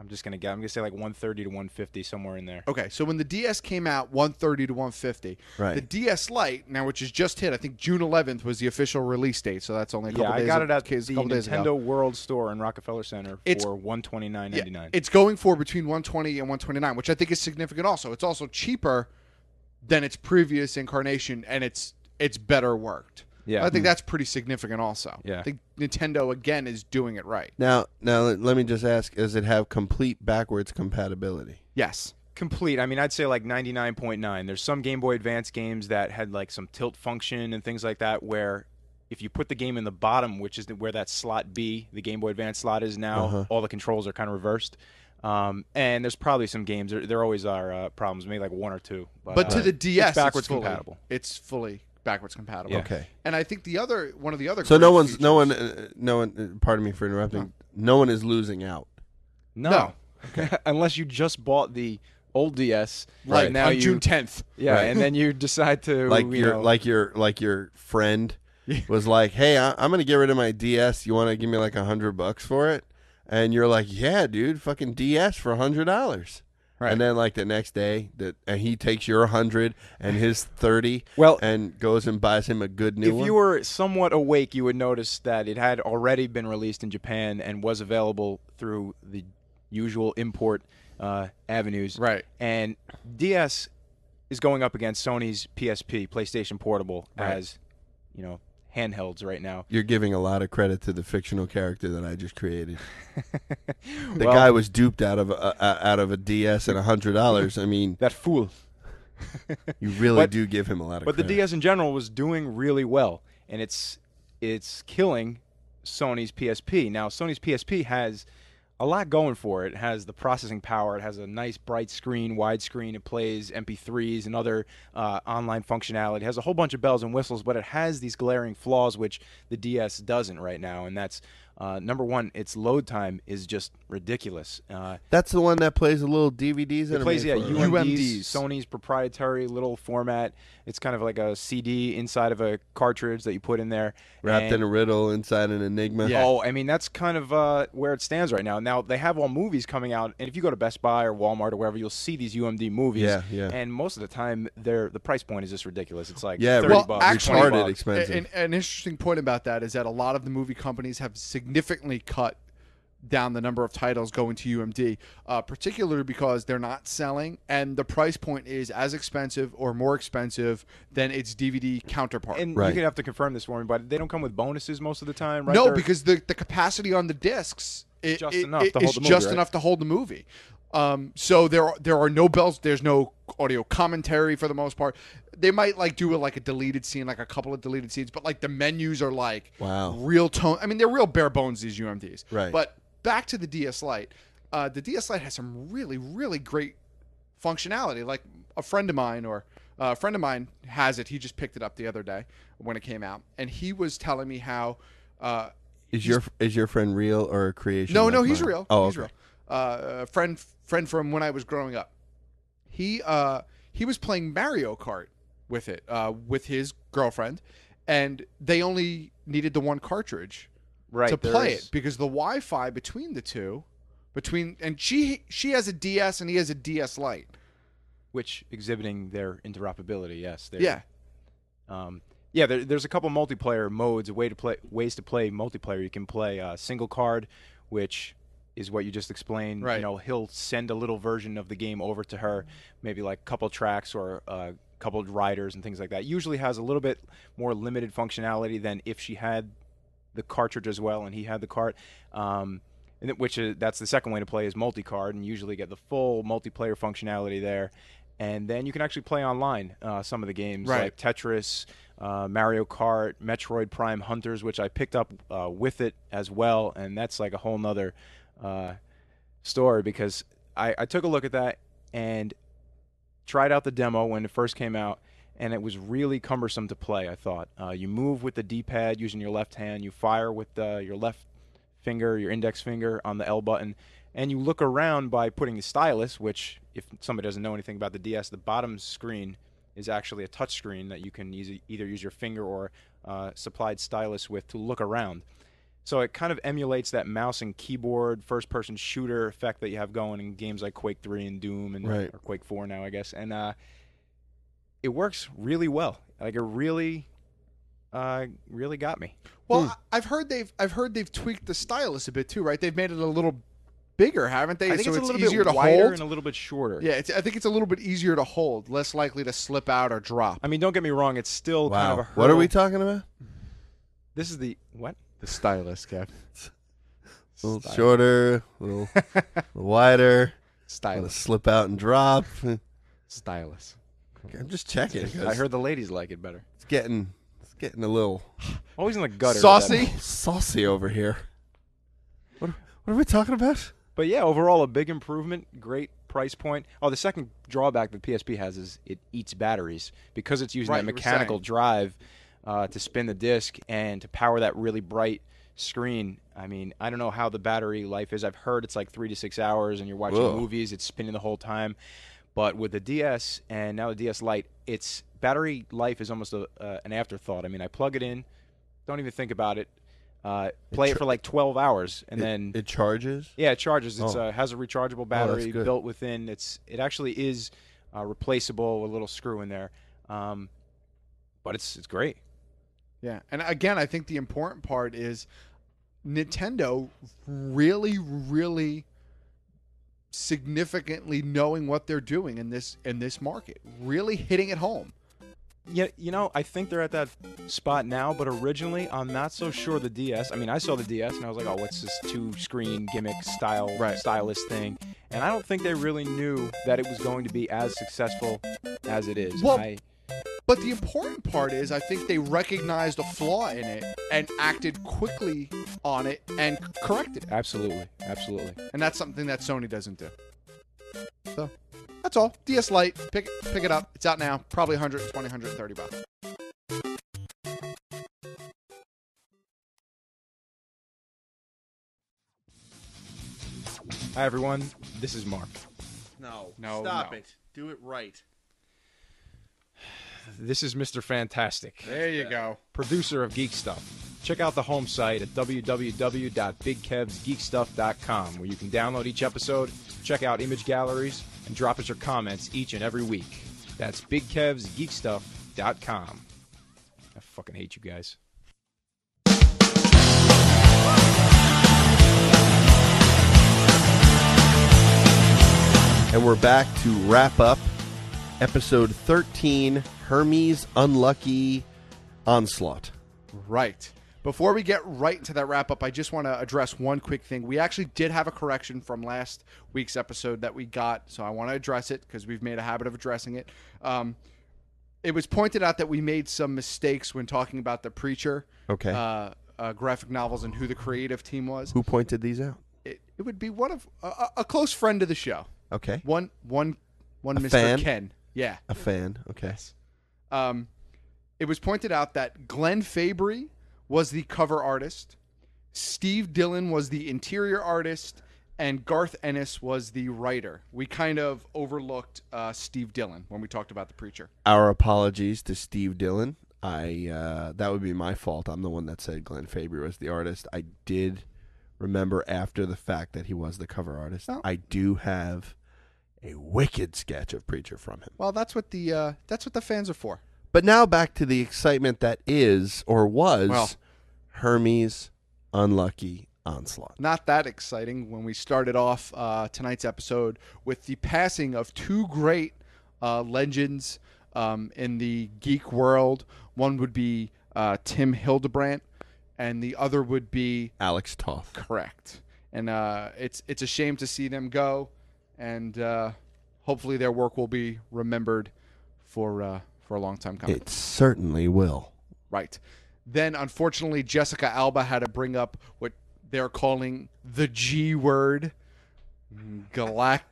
Speaker 11: I'm just going to get. I'm going to say like 130 to 150, somewhere in there.
Speaker 10: Okay, so when the DS came out, 130 to 150.
Speaker 9: Right.
Speaker 10: The DS Lite, now which is just hit, I think June 11th was the official release date, so that's only a couple
Speaker 11: Yeah,
Speaker 10: days.
Speaker 11: I got it at
Speaker 10: a
Speaker 11: the
Speaker 10: couple days ago.
Speaker 11: Nintendo World Store in Rockefeller Center
Speaker 10: It's-
Speaker 11: for $129.99.
Speaker 10: Yeah, it's going for between 120 and 129, which I think is significant. Also, it's also cheaper than its previous incarnation, and it's better worked.
Speaker 11: Yeah.
Speaker 10: I think that's pretty significant. Also,
Speaker 11: Yeah.
Speaker 10: I think Nintendo again is doing it right.
Speaker 9: Now let me just ask: does it have complete backwards compatibility?
Speaker 10: Yes.
Speaker 11: Complete. I mean, I'd say like 99.9. There's some Game Boy Advance games that had like some tilt function and things like that, where if you put the game in the bottom, which is where that slot B, the Game Boy Advance slot is now, all the controls are kind of reversed. And there's probably some games. There always are problems, maybe like one or two.
Speaker 10: But to the DS,
Speaker 11: it's backwards
Speaker 10: fully,
Speaker 11: compatible.
Speaker 10: It's fully backwards compatible.
Speaker 11: Yeah.
Speaker 9: Okay.
Speaker 10: And I think one of the other
Speaker 9: So
Speaker 10: great
Speaker 9: no
Speaker 10: features-
Speaker 9: one. Pardon me for interrupting. No one is losing out.
Speaker 11: No. Unless you just bought the old DS
Speaker 10: right
Speaker 11: now
Speaker 10: on June 10th.
Speaker 11: Yeah,
Speaker 9: Right.
Speaker 11: and then you decide to
Speaker 9: like your friend was like, "Hey, I'm gonna get rid of my DS. You want to give me like $100 for it?" And you're like, "Yeah, dude, fucking DS for $100."
Speaker 10: Right.
Speaker 9: And then like the next day, and he takes your 100 and his 30,
Speaker 11: Well,
Speaker 9: and goes and buys him a good new
Speaker 11: If
Speaker 9: one.
Speaker 11: you were somewhat awake, you would notice that it had already been released in Japan and was available through the usual import avenues.
Speaker 10: Right.
Speaker 11: And DS is going up against Sony's PSP, PlayStation Portable,
Speaker 10: Right.
Speaker 11: as handhelds right now.
Speaker 9: You're giving a lot of credit to the fictional character that I just created. The
Speaker 11: Well-
Speaker 9: guy was duped out of a DS and $100. I mean,
Speaker 11: That fool.
Speaker 9: you really do give him a lot of
Speaker 11: But the
Speaker 9: credit.
Speaker 11: DS in general was doing really well, and it's killing Sony's PSP. Now, Sony's PSP has a lot going for it. It has the processing power. It has a nice bright screen, widescreen. It plays MP3s and other online functionality. It has a whole bunch of bells and whistles, but it has these glaring flaws, which the DS doesn't right now, and that's number one, its load time is just ridiculous.
Speaker 9: That's the one that plays the little DVDs.
Speaker 11: It plays, yeah,
Speaker 9: UMDs.
Speaker 11: UMDs, Sony's proprietary little format. It's kind of like a CD inside of a cartridge that you put in there.
Speaker 9: Wrapped in a riddle inside an Enigma.
Speaker 11: Yeah. Oh, I mean, that's kind of where it stands right now. Now, they have all movies coming out, and if you go to Best Buy or Walmart or wherever, you'll see these UMD movies.
Speaker 9: Yeah, yeah.
Speaker 11: And most of the time, the price point is just ridiculous. It's like
Speaker 9: Yeah,
Speaker 11: $30,
Speaker 10: Well,
Speaker 11: $20.
Speaker 10: actually,
Speaker 9: retarded expensive.
Speaker 10: An interesting point about that is that a lot of the movie companies have significantly cut down the number of titles going to UMD, particularly because they're not selling, and the price point is as expensive or more expensive than its DVD counterpart.
Speaker 11: And
Speaker 9: Right.
Speaker 11: you're going to have to confirm this for me, but they don't come with bonuses most of the time, right?
Speaker 10: No,
Speaker 11: They're-
Speaker 10: because the capacity on the discs
Speaker 11: Just enough to hold
Speaker 10: is
Speaker 11: the movie,
Speaker 10: just
Speaker 11: right?
Speaker 10: enough to hold the movie. So there are no bells. There's no audio commentary for the most part. They might like do a deleted scene, like a couple of deleted scenes, but like the menus are like
Speaker 9: Wow.
Speaker 10: real tone. I mean, they're real bare bones, these UMDs.
Speaker 9: Right.
Speaker 10: But back to the DS Lite. The DS Lite has some really, really great functionality. Like a friend of mine has it. He just picked it up the other day when it came out, and he was telling me how.
Speaker 9: Is your friend real or a creation?
Speaker 10: No,
Speaker 9: like
Speaker 10: no, he's
Speaker 9: mine?
Speaker 10: real.
Speaker 9: Oh,
Speaker 10: he's
Speaker 9: okay.
Speaker 10: real. Friend from when I was growing up. He was playing Mario Kart with it with his girlfriend, and they only needed the one cartridge
Speaker 11: Right,
Speaker 10: to
Speaker 11: there
Speaker 10: play
Speaker 11: is-
Speaker 10: it because the Wi-Fi between the two, and she has a DS and he has a DS Lite.
Speaker 11: which exhibiting their interoperability, yes.
Speaker 10: Yeah.
Speaker 11: There's a couple multiplayer modes, ways to play multiplayer. You can play single card, which is what you just explained.
Speaker 10: Right.
Speaker 11: You know, he'll send a little version of the game over to her, maybe like a couple tracks or a couple of riders and things like that. Usually has a little bit more limited functionality than if she had the cartridge as well and he had the cart. That's the second way to play is multi-card, and usually get the full multiplayer functionality there. And then you can actually play online some of the games
Speaker 10: Right.
Speaker 11: like Tetris, Mario Kart, Metroid Prime Hunters, which I picked up with it as well, and that's like a whole nother story because I took a look at that and tried out the demo when it first came out, and it was really cumbersome to play, I thought. You move with the D-pad using your left hand, you fire with your left finger, your index finger on the L button, and you look around by putting the stylus, which, if somebody doesn't know anything about the DS, the bottom screen is actually a touch screen that you can either use your finger or supplied stylus with to look around. So it kind of emulates that mouse and keyboard first-person shooter effect that you have going in games like Quake 3 and Doom and
Speaker 9: Right.
Speaker 11: or Quake 4 now, I guess. And it works really well. Like it really got me.
Speaker 10: Well, I've heard they've tweaked the stylus a bit too, right? They've made it a little bigger, haven't they?
Speaker 11: I think
Speaker 10: so
Speaker 11: it's a little
Speaker 10: easier
Speaker 11: bit
Speaker 10: to
Speaker 11: wider
Speaker 10: hold
Speaker 11: and a little bit shorter.
Speaker 10: Yeah, I think it's a little bit easier to hold, less likely to slip out or drop.
Speaker 11: I mean, don't get me wrong. It's still
Speaker 9: Wow.
Speaker 11: kind of a hurdle.
Speaker 9: What are we talking about?
Speaker 11: This is the what?
Speaker 10: The stylus, Kev.
Speaker 9: A little shorter, a little wider.
Speaker 10: Stylus.
Speaker 9: Slip out and drop.
Speaker 10: Stylus.
Speaker 9: I'm just checking.
Speaker 11: I heard the ladies like it better.
Speaker 9: It's getting a little
Speaker 11: Always in the gutter. with
Speaker 10: Saucy?
Speaker 11: that.
Speaker 9: saucy over here. What are we talking about?
Speaker 11: But yeah, overall a big improvement. Great price point. Oh, the second drawback that PSP has is it eats batteries because it's using
Speaker 10: Right,
Speaker 11: that
Speaker 10: you were
Speaker 11: mechanical
Speaker 10: saying.
Speaker 11: drive to spin the disc and to power that really bright screen. I mean, I don't know how the battery life is. I've heard it's like 3 to 6 hours, and you're watching
Speaker 9: Whoa.
Speaker 11: movies. It's spinning the whole time. But with the DS and now the DS Lite, its battery life is almost an afterthought. I mean, I plug it in, don't even think about it. Play it for like 12 hours, and then
Speaker 9: it charges.
Speaker 11: Yeah, it charges. It
Speaker 9: Oh.
Speaker 11: has a rechargeable
Speaker 9: that's
Speaker 11: battery
Speaker 9: good.
Speaker 11: built within. It actually is replaceable with a little screw in there, but it's great.
Speaker 10: Yeah, and again, I think the important part is Nintendo really, really significantly knowing what they're doing in this market, really hitting it home.
Speaker 11: Yeah, I think they're at that spot now, but originally I'm not so sure the DS. I mean, I saw the DS and I was like, oh, what's this 2-screen gimmick stylus thing? And I don't think they really knew that it was going to be as successful as it is.
Speaker 10: Well, but the important part is I think they recognized a flaw in it and acted quickly on it and corrected it.
Speaker 11: Absolutely.
Speaker 10: And that's something that Sony doesn't do. So that's all. DS Lite, pick it up. It's out now. Probably $120, $130.
Speaker 11: Hi, everyone. This is Mark.
Speaker 9: No,
Speaker 10: Stop
Speaker 9: it. Do it right.
Speaker 11: This is Mr. Fantastic.
Speaker 10: There you go.
Speaker 11: Producer of Geek Stuff. Check out the home site at www.bigkevsgeekstuff.com, where you can download each episode, check out image galleries, and drop us your comments each and every week. That's bigkevsgeekstuff.com. I fucking hate you guys.
Speaker 9: And we're back to wrap up episode 13, Hermes Unlucky Onslaught.
Speaker 10: Right. Before we get right into that wrap up, I just want to address one quick thing. We actually did have a correction from last week's episode that we got, so I want to address it because we've made a habit of addressing it. It was pointed out that we made some mistakes when talking about The Preacher graphic novels and who the creative team was.
Speaker 9: Who pointed these out?
Speaker 10: It would be one of a close friend of the show.
Speaker 9: Okay.
Speaker 10: One Mr.
Speaker 9: fan?
Speaker 10: Ken. Yeah.
Speaker 9: A fan. Okay.
Speaker 10: It was pointed out that Glenn Fabry was the cover artist, Steve Dillon was the interior artist, and Garth Ennis was the writer. We kind of overlooked Steve Dillon when we talked about The Preacher.
Speaker 9: Our apologies to Steve Dillon. That would be my fault. I'm the one that said Glenn Fabry was the artist. I did remember after the fact that he was the cover artist.
Speaker 10: Oh.
Speaker 9: I do have a wicked sketch of Preacher from him.
Speaker 10: Well, that's what the fans are for.
Speaker 9: But now back to the excitement that is or was Hermes Unlucky Onslaught.
Speaker 10: Not that exciting when we started off tonight's episode with the passing of two great legends in the geek world. One would be Tim Hildebrandt, and the other would be
Speaker 9: Alex Toth.
Speaker 10: Correct. And it's a shame to see them go, and hopefully their work will be remembered for a long time coming.
Speaker 9: It certainly will.
Speaker 10: Right. Then, unfortunately, Jessica Alba had to bring up what they're calling the G word. Galactus.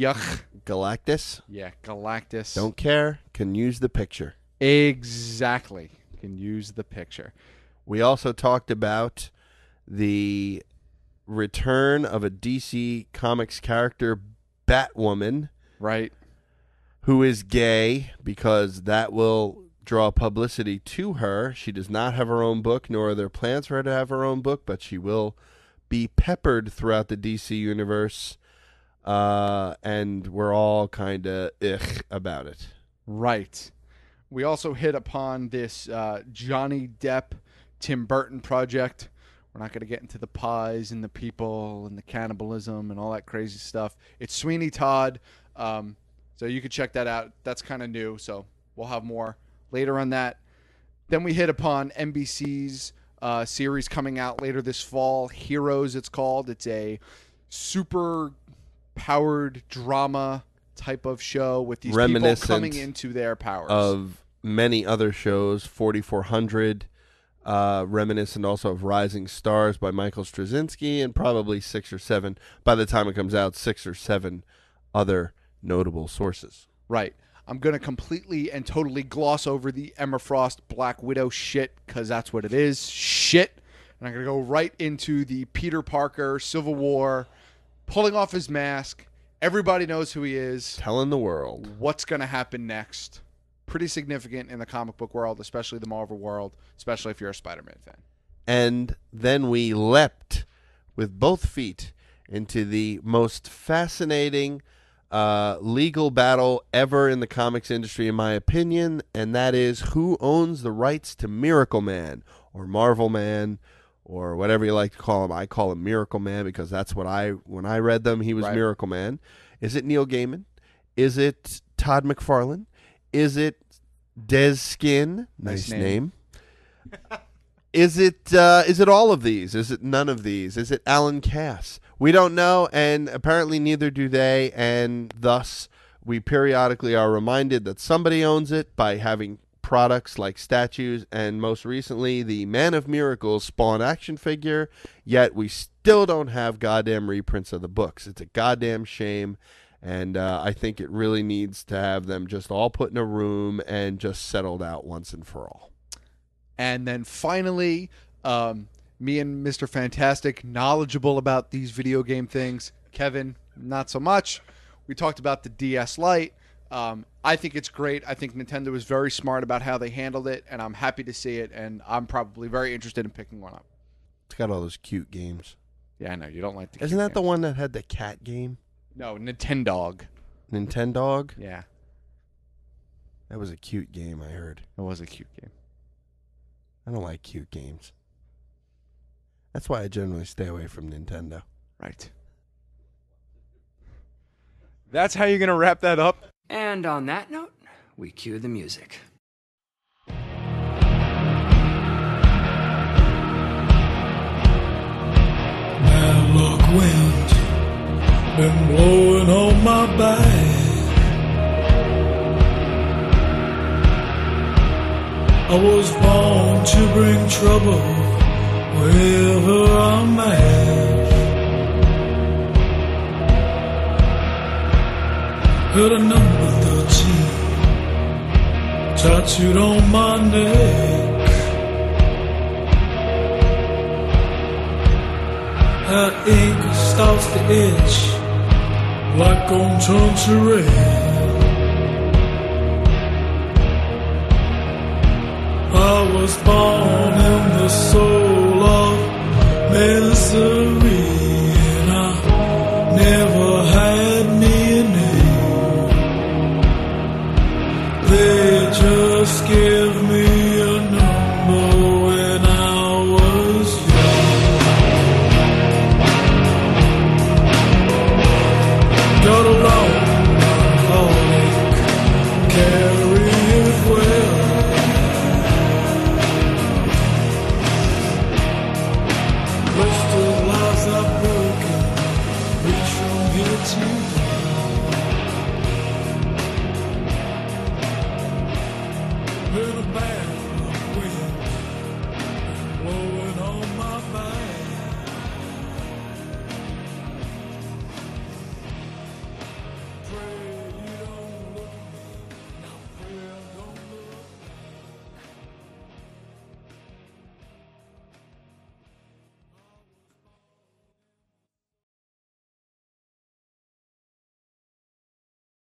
Speaker 9: Galactus?
Speaker 10: Yeah, Galactus.
Speaker 9: Don't care. Can use the picture.
Speaker 10: Exactly. Can use the picture.
Speaker 9: We also talked about the return of a DC Comics character, Batwoman.
Speaker 10: Right.
Speaker 9: Who is gay, because that will draw publicity to her. She does not have her own book, nor are there plans for her to have her own book, but she will be peppered throughout the DC universe, and we're all kind of about it.
Speaker 10: Right. We also hit upon this Johnny Depp, Tim Burton project. We're not going to get into the pies and the people and the cannibalism and all that crazy stuff. It's Sweeney Todd, so you can check that out. That's kind of new, so we'll have more later on that. Then we hit upon NBC's series coming out later this fall, Heroes it's called. It's a super powered drama type of show with these people coming into their powers.
Speaker 9: Of many other shows, 4400, reminiscent also of Rising Stars by Michael Straczynski, and probably 6 or 7, by the time it comes out, 6 or 7 other notable sources.
Speaker 10: Right. I'm going to completely and totally gloss over the Emma Frost Black Widow shit, because that's what it is. Shit. And I'm going to go right into the Peter Parker Civil War, pulling off his mask. Everybody knows who he is.
Speaker 9: Telling the world.
Speaker 10: What's going to happen next. Pretty significant in the comic book world, especially the Marvel world, especially if you're a Spider-Man fan.
Speaker 9: And then we leapt with both feet into the most fascinating legal battle ever in the comics industry, in my opinion, and that is who owns the rights to Miracle Man or Marvel Man or whatever you like to call him. I call him Miracle Man because that's what when I read them, he was right. Miracle Man. Is it Neil Gaiman? Is it Todd McFarlane? Is it Des Skin? Nice name. Is it all of these? Is it none of these? Is it Alan Cass? We don't know, and apparently neither do they, and thus we periodically are reminded that somebody owns it by having products like statues, and most recently the Man of Miracles Spawn action figure, yet we still don't have goddamn reprints of the books. It's a goddamn shame, and I think it really needs to have them just all put in a room and just settled out once and for all.
Speaker 10: And then finally, me and Mr. Fantastic, knowledgeable about these video game things. Kevin, not so much. We talked about the DS Lite. I think it's great. I think Nintendo was very smart about how they handled it, and I'm happy to see it, and I'm probably very interested in picking one up.
Speaker 9: It's got all those cute games.
Speaker 10: Yeah, I know. You don't like the
Speaker 9: Isn't that the one that had the cat game?
Speaker 10: No, Nintendog.
Speaker 9: Nintendog?
Speaker 10: Yeah.
Speaker 9: That was a cute game, I heard.
Speaker 10: It was a cute game.
Speaker 9: I don't like cute games. That's why I generally stay away from Nintendo.
Speaker 10: Right.
Speaker 11: That's how you're going to wrap that up?
Speaker 13: And on that note, we cue the music.
Speaker 14: Bad luck wind been blowing on my back. I was born to bring trouble wherever I'm at. Got a number 13 tattooed on my neck. That ink starts to itch, black gon' turn to red. I was born in the soul of misery.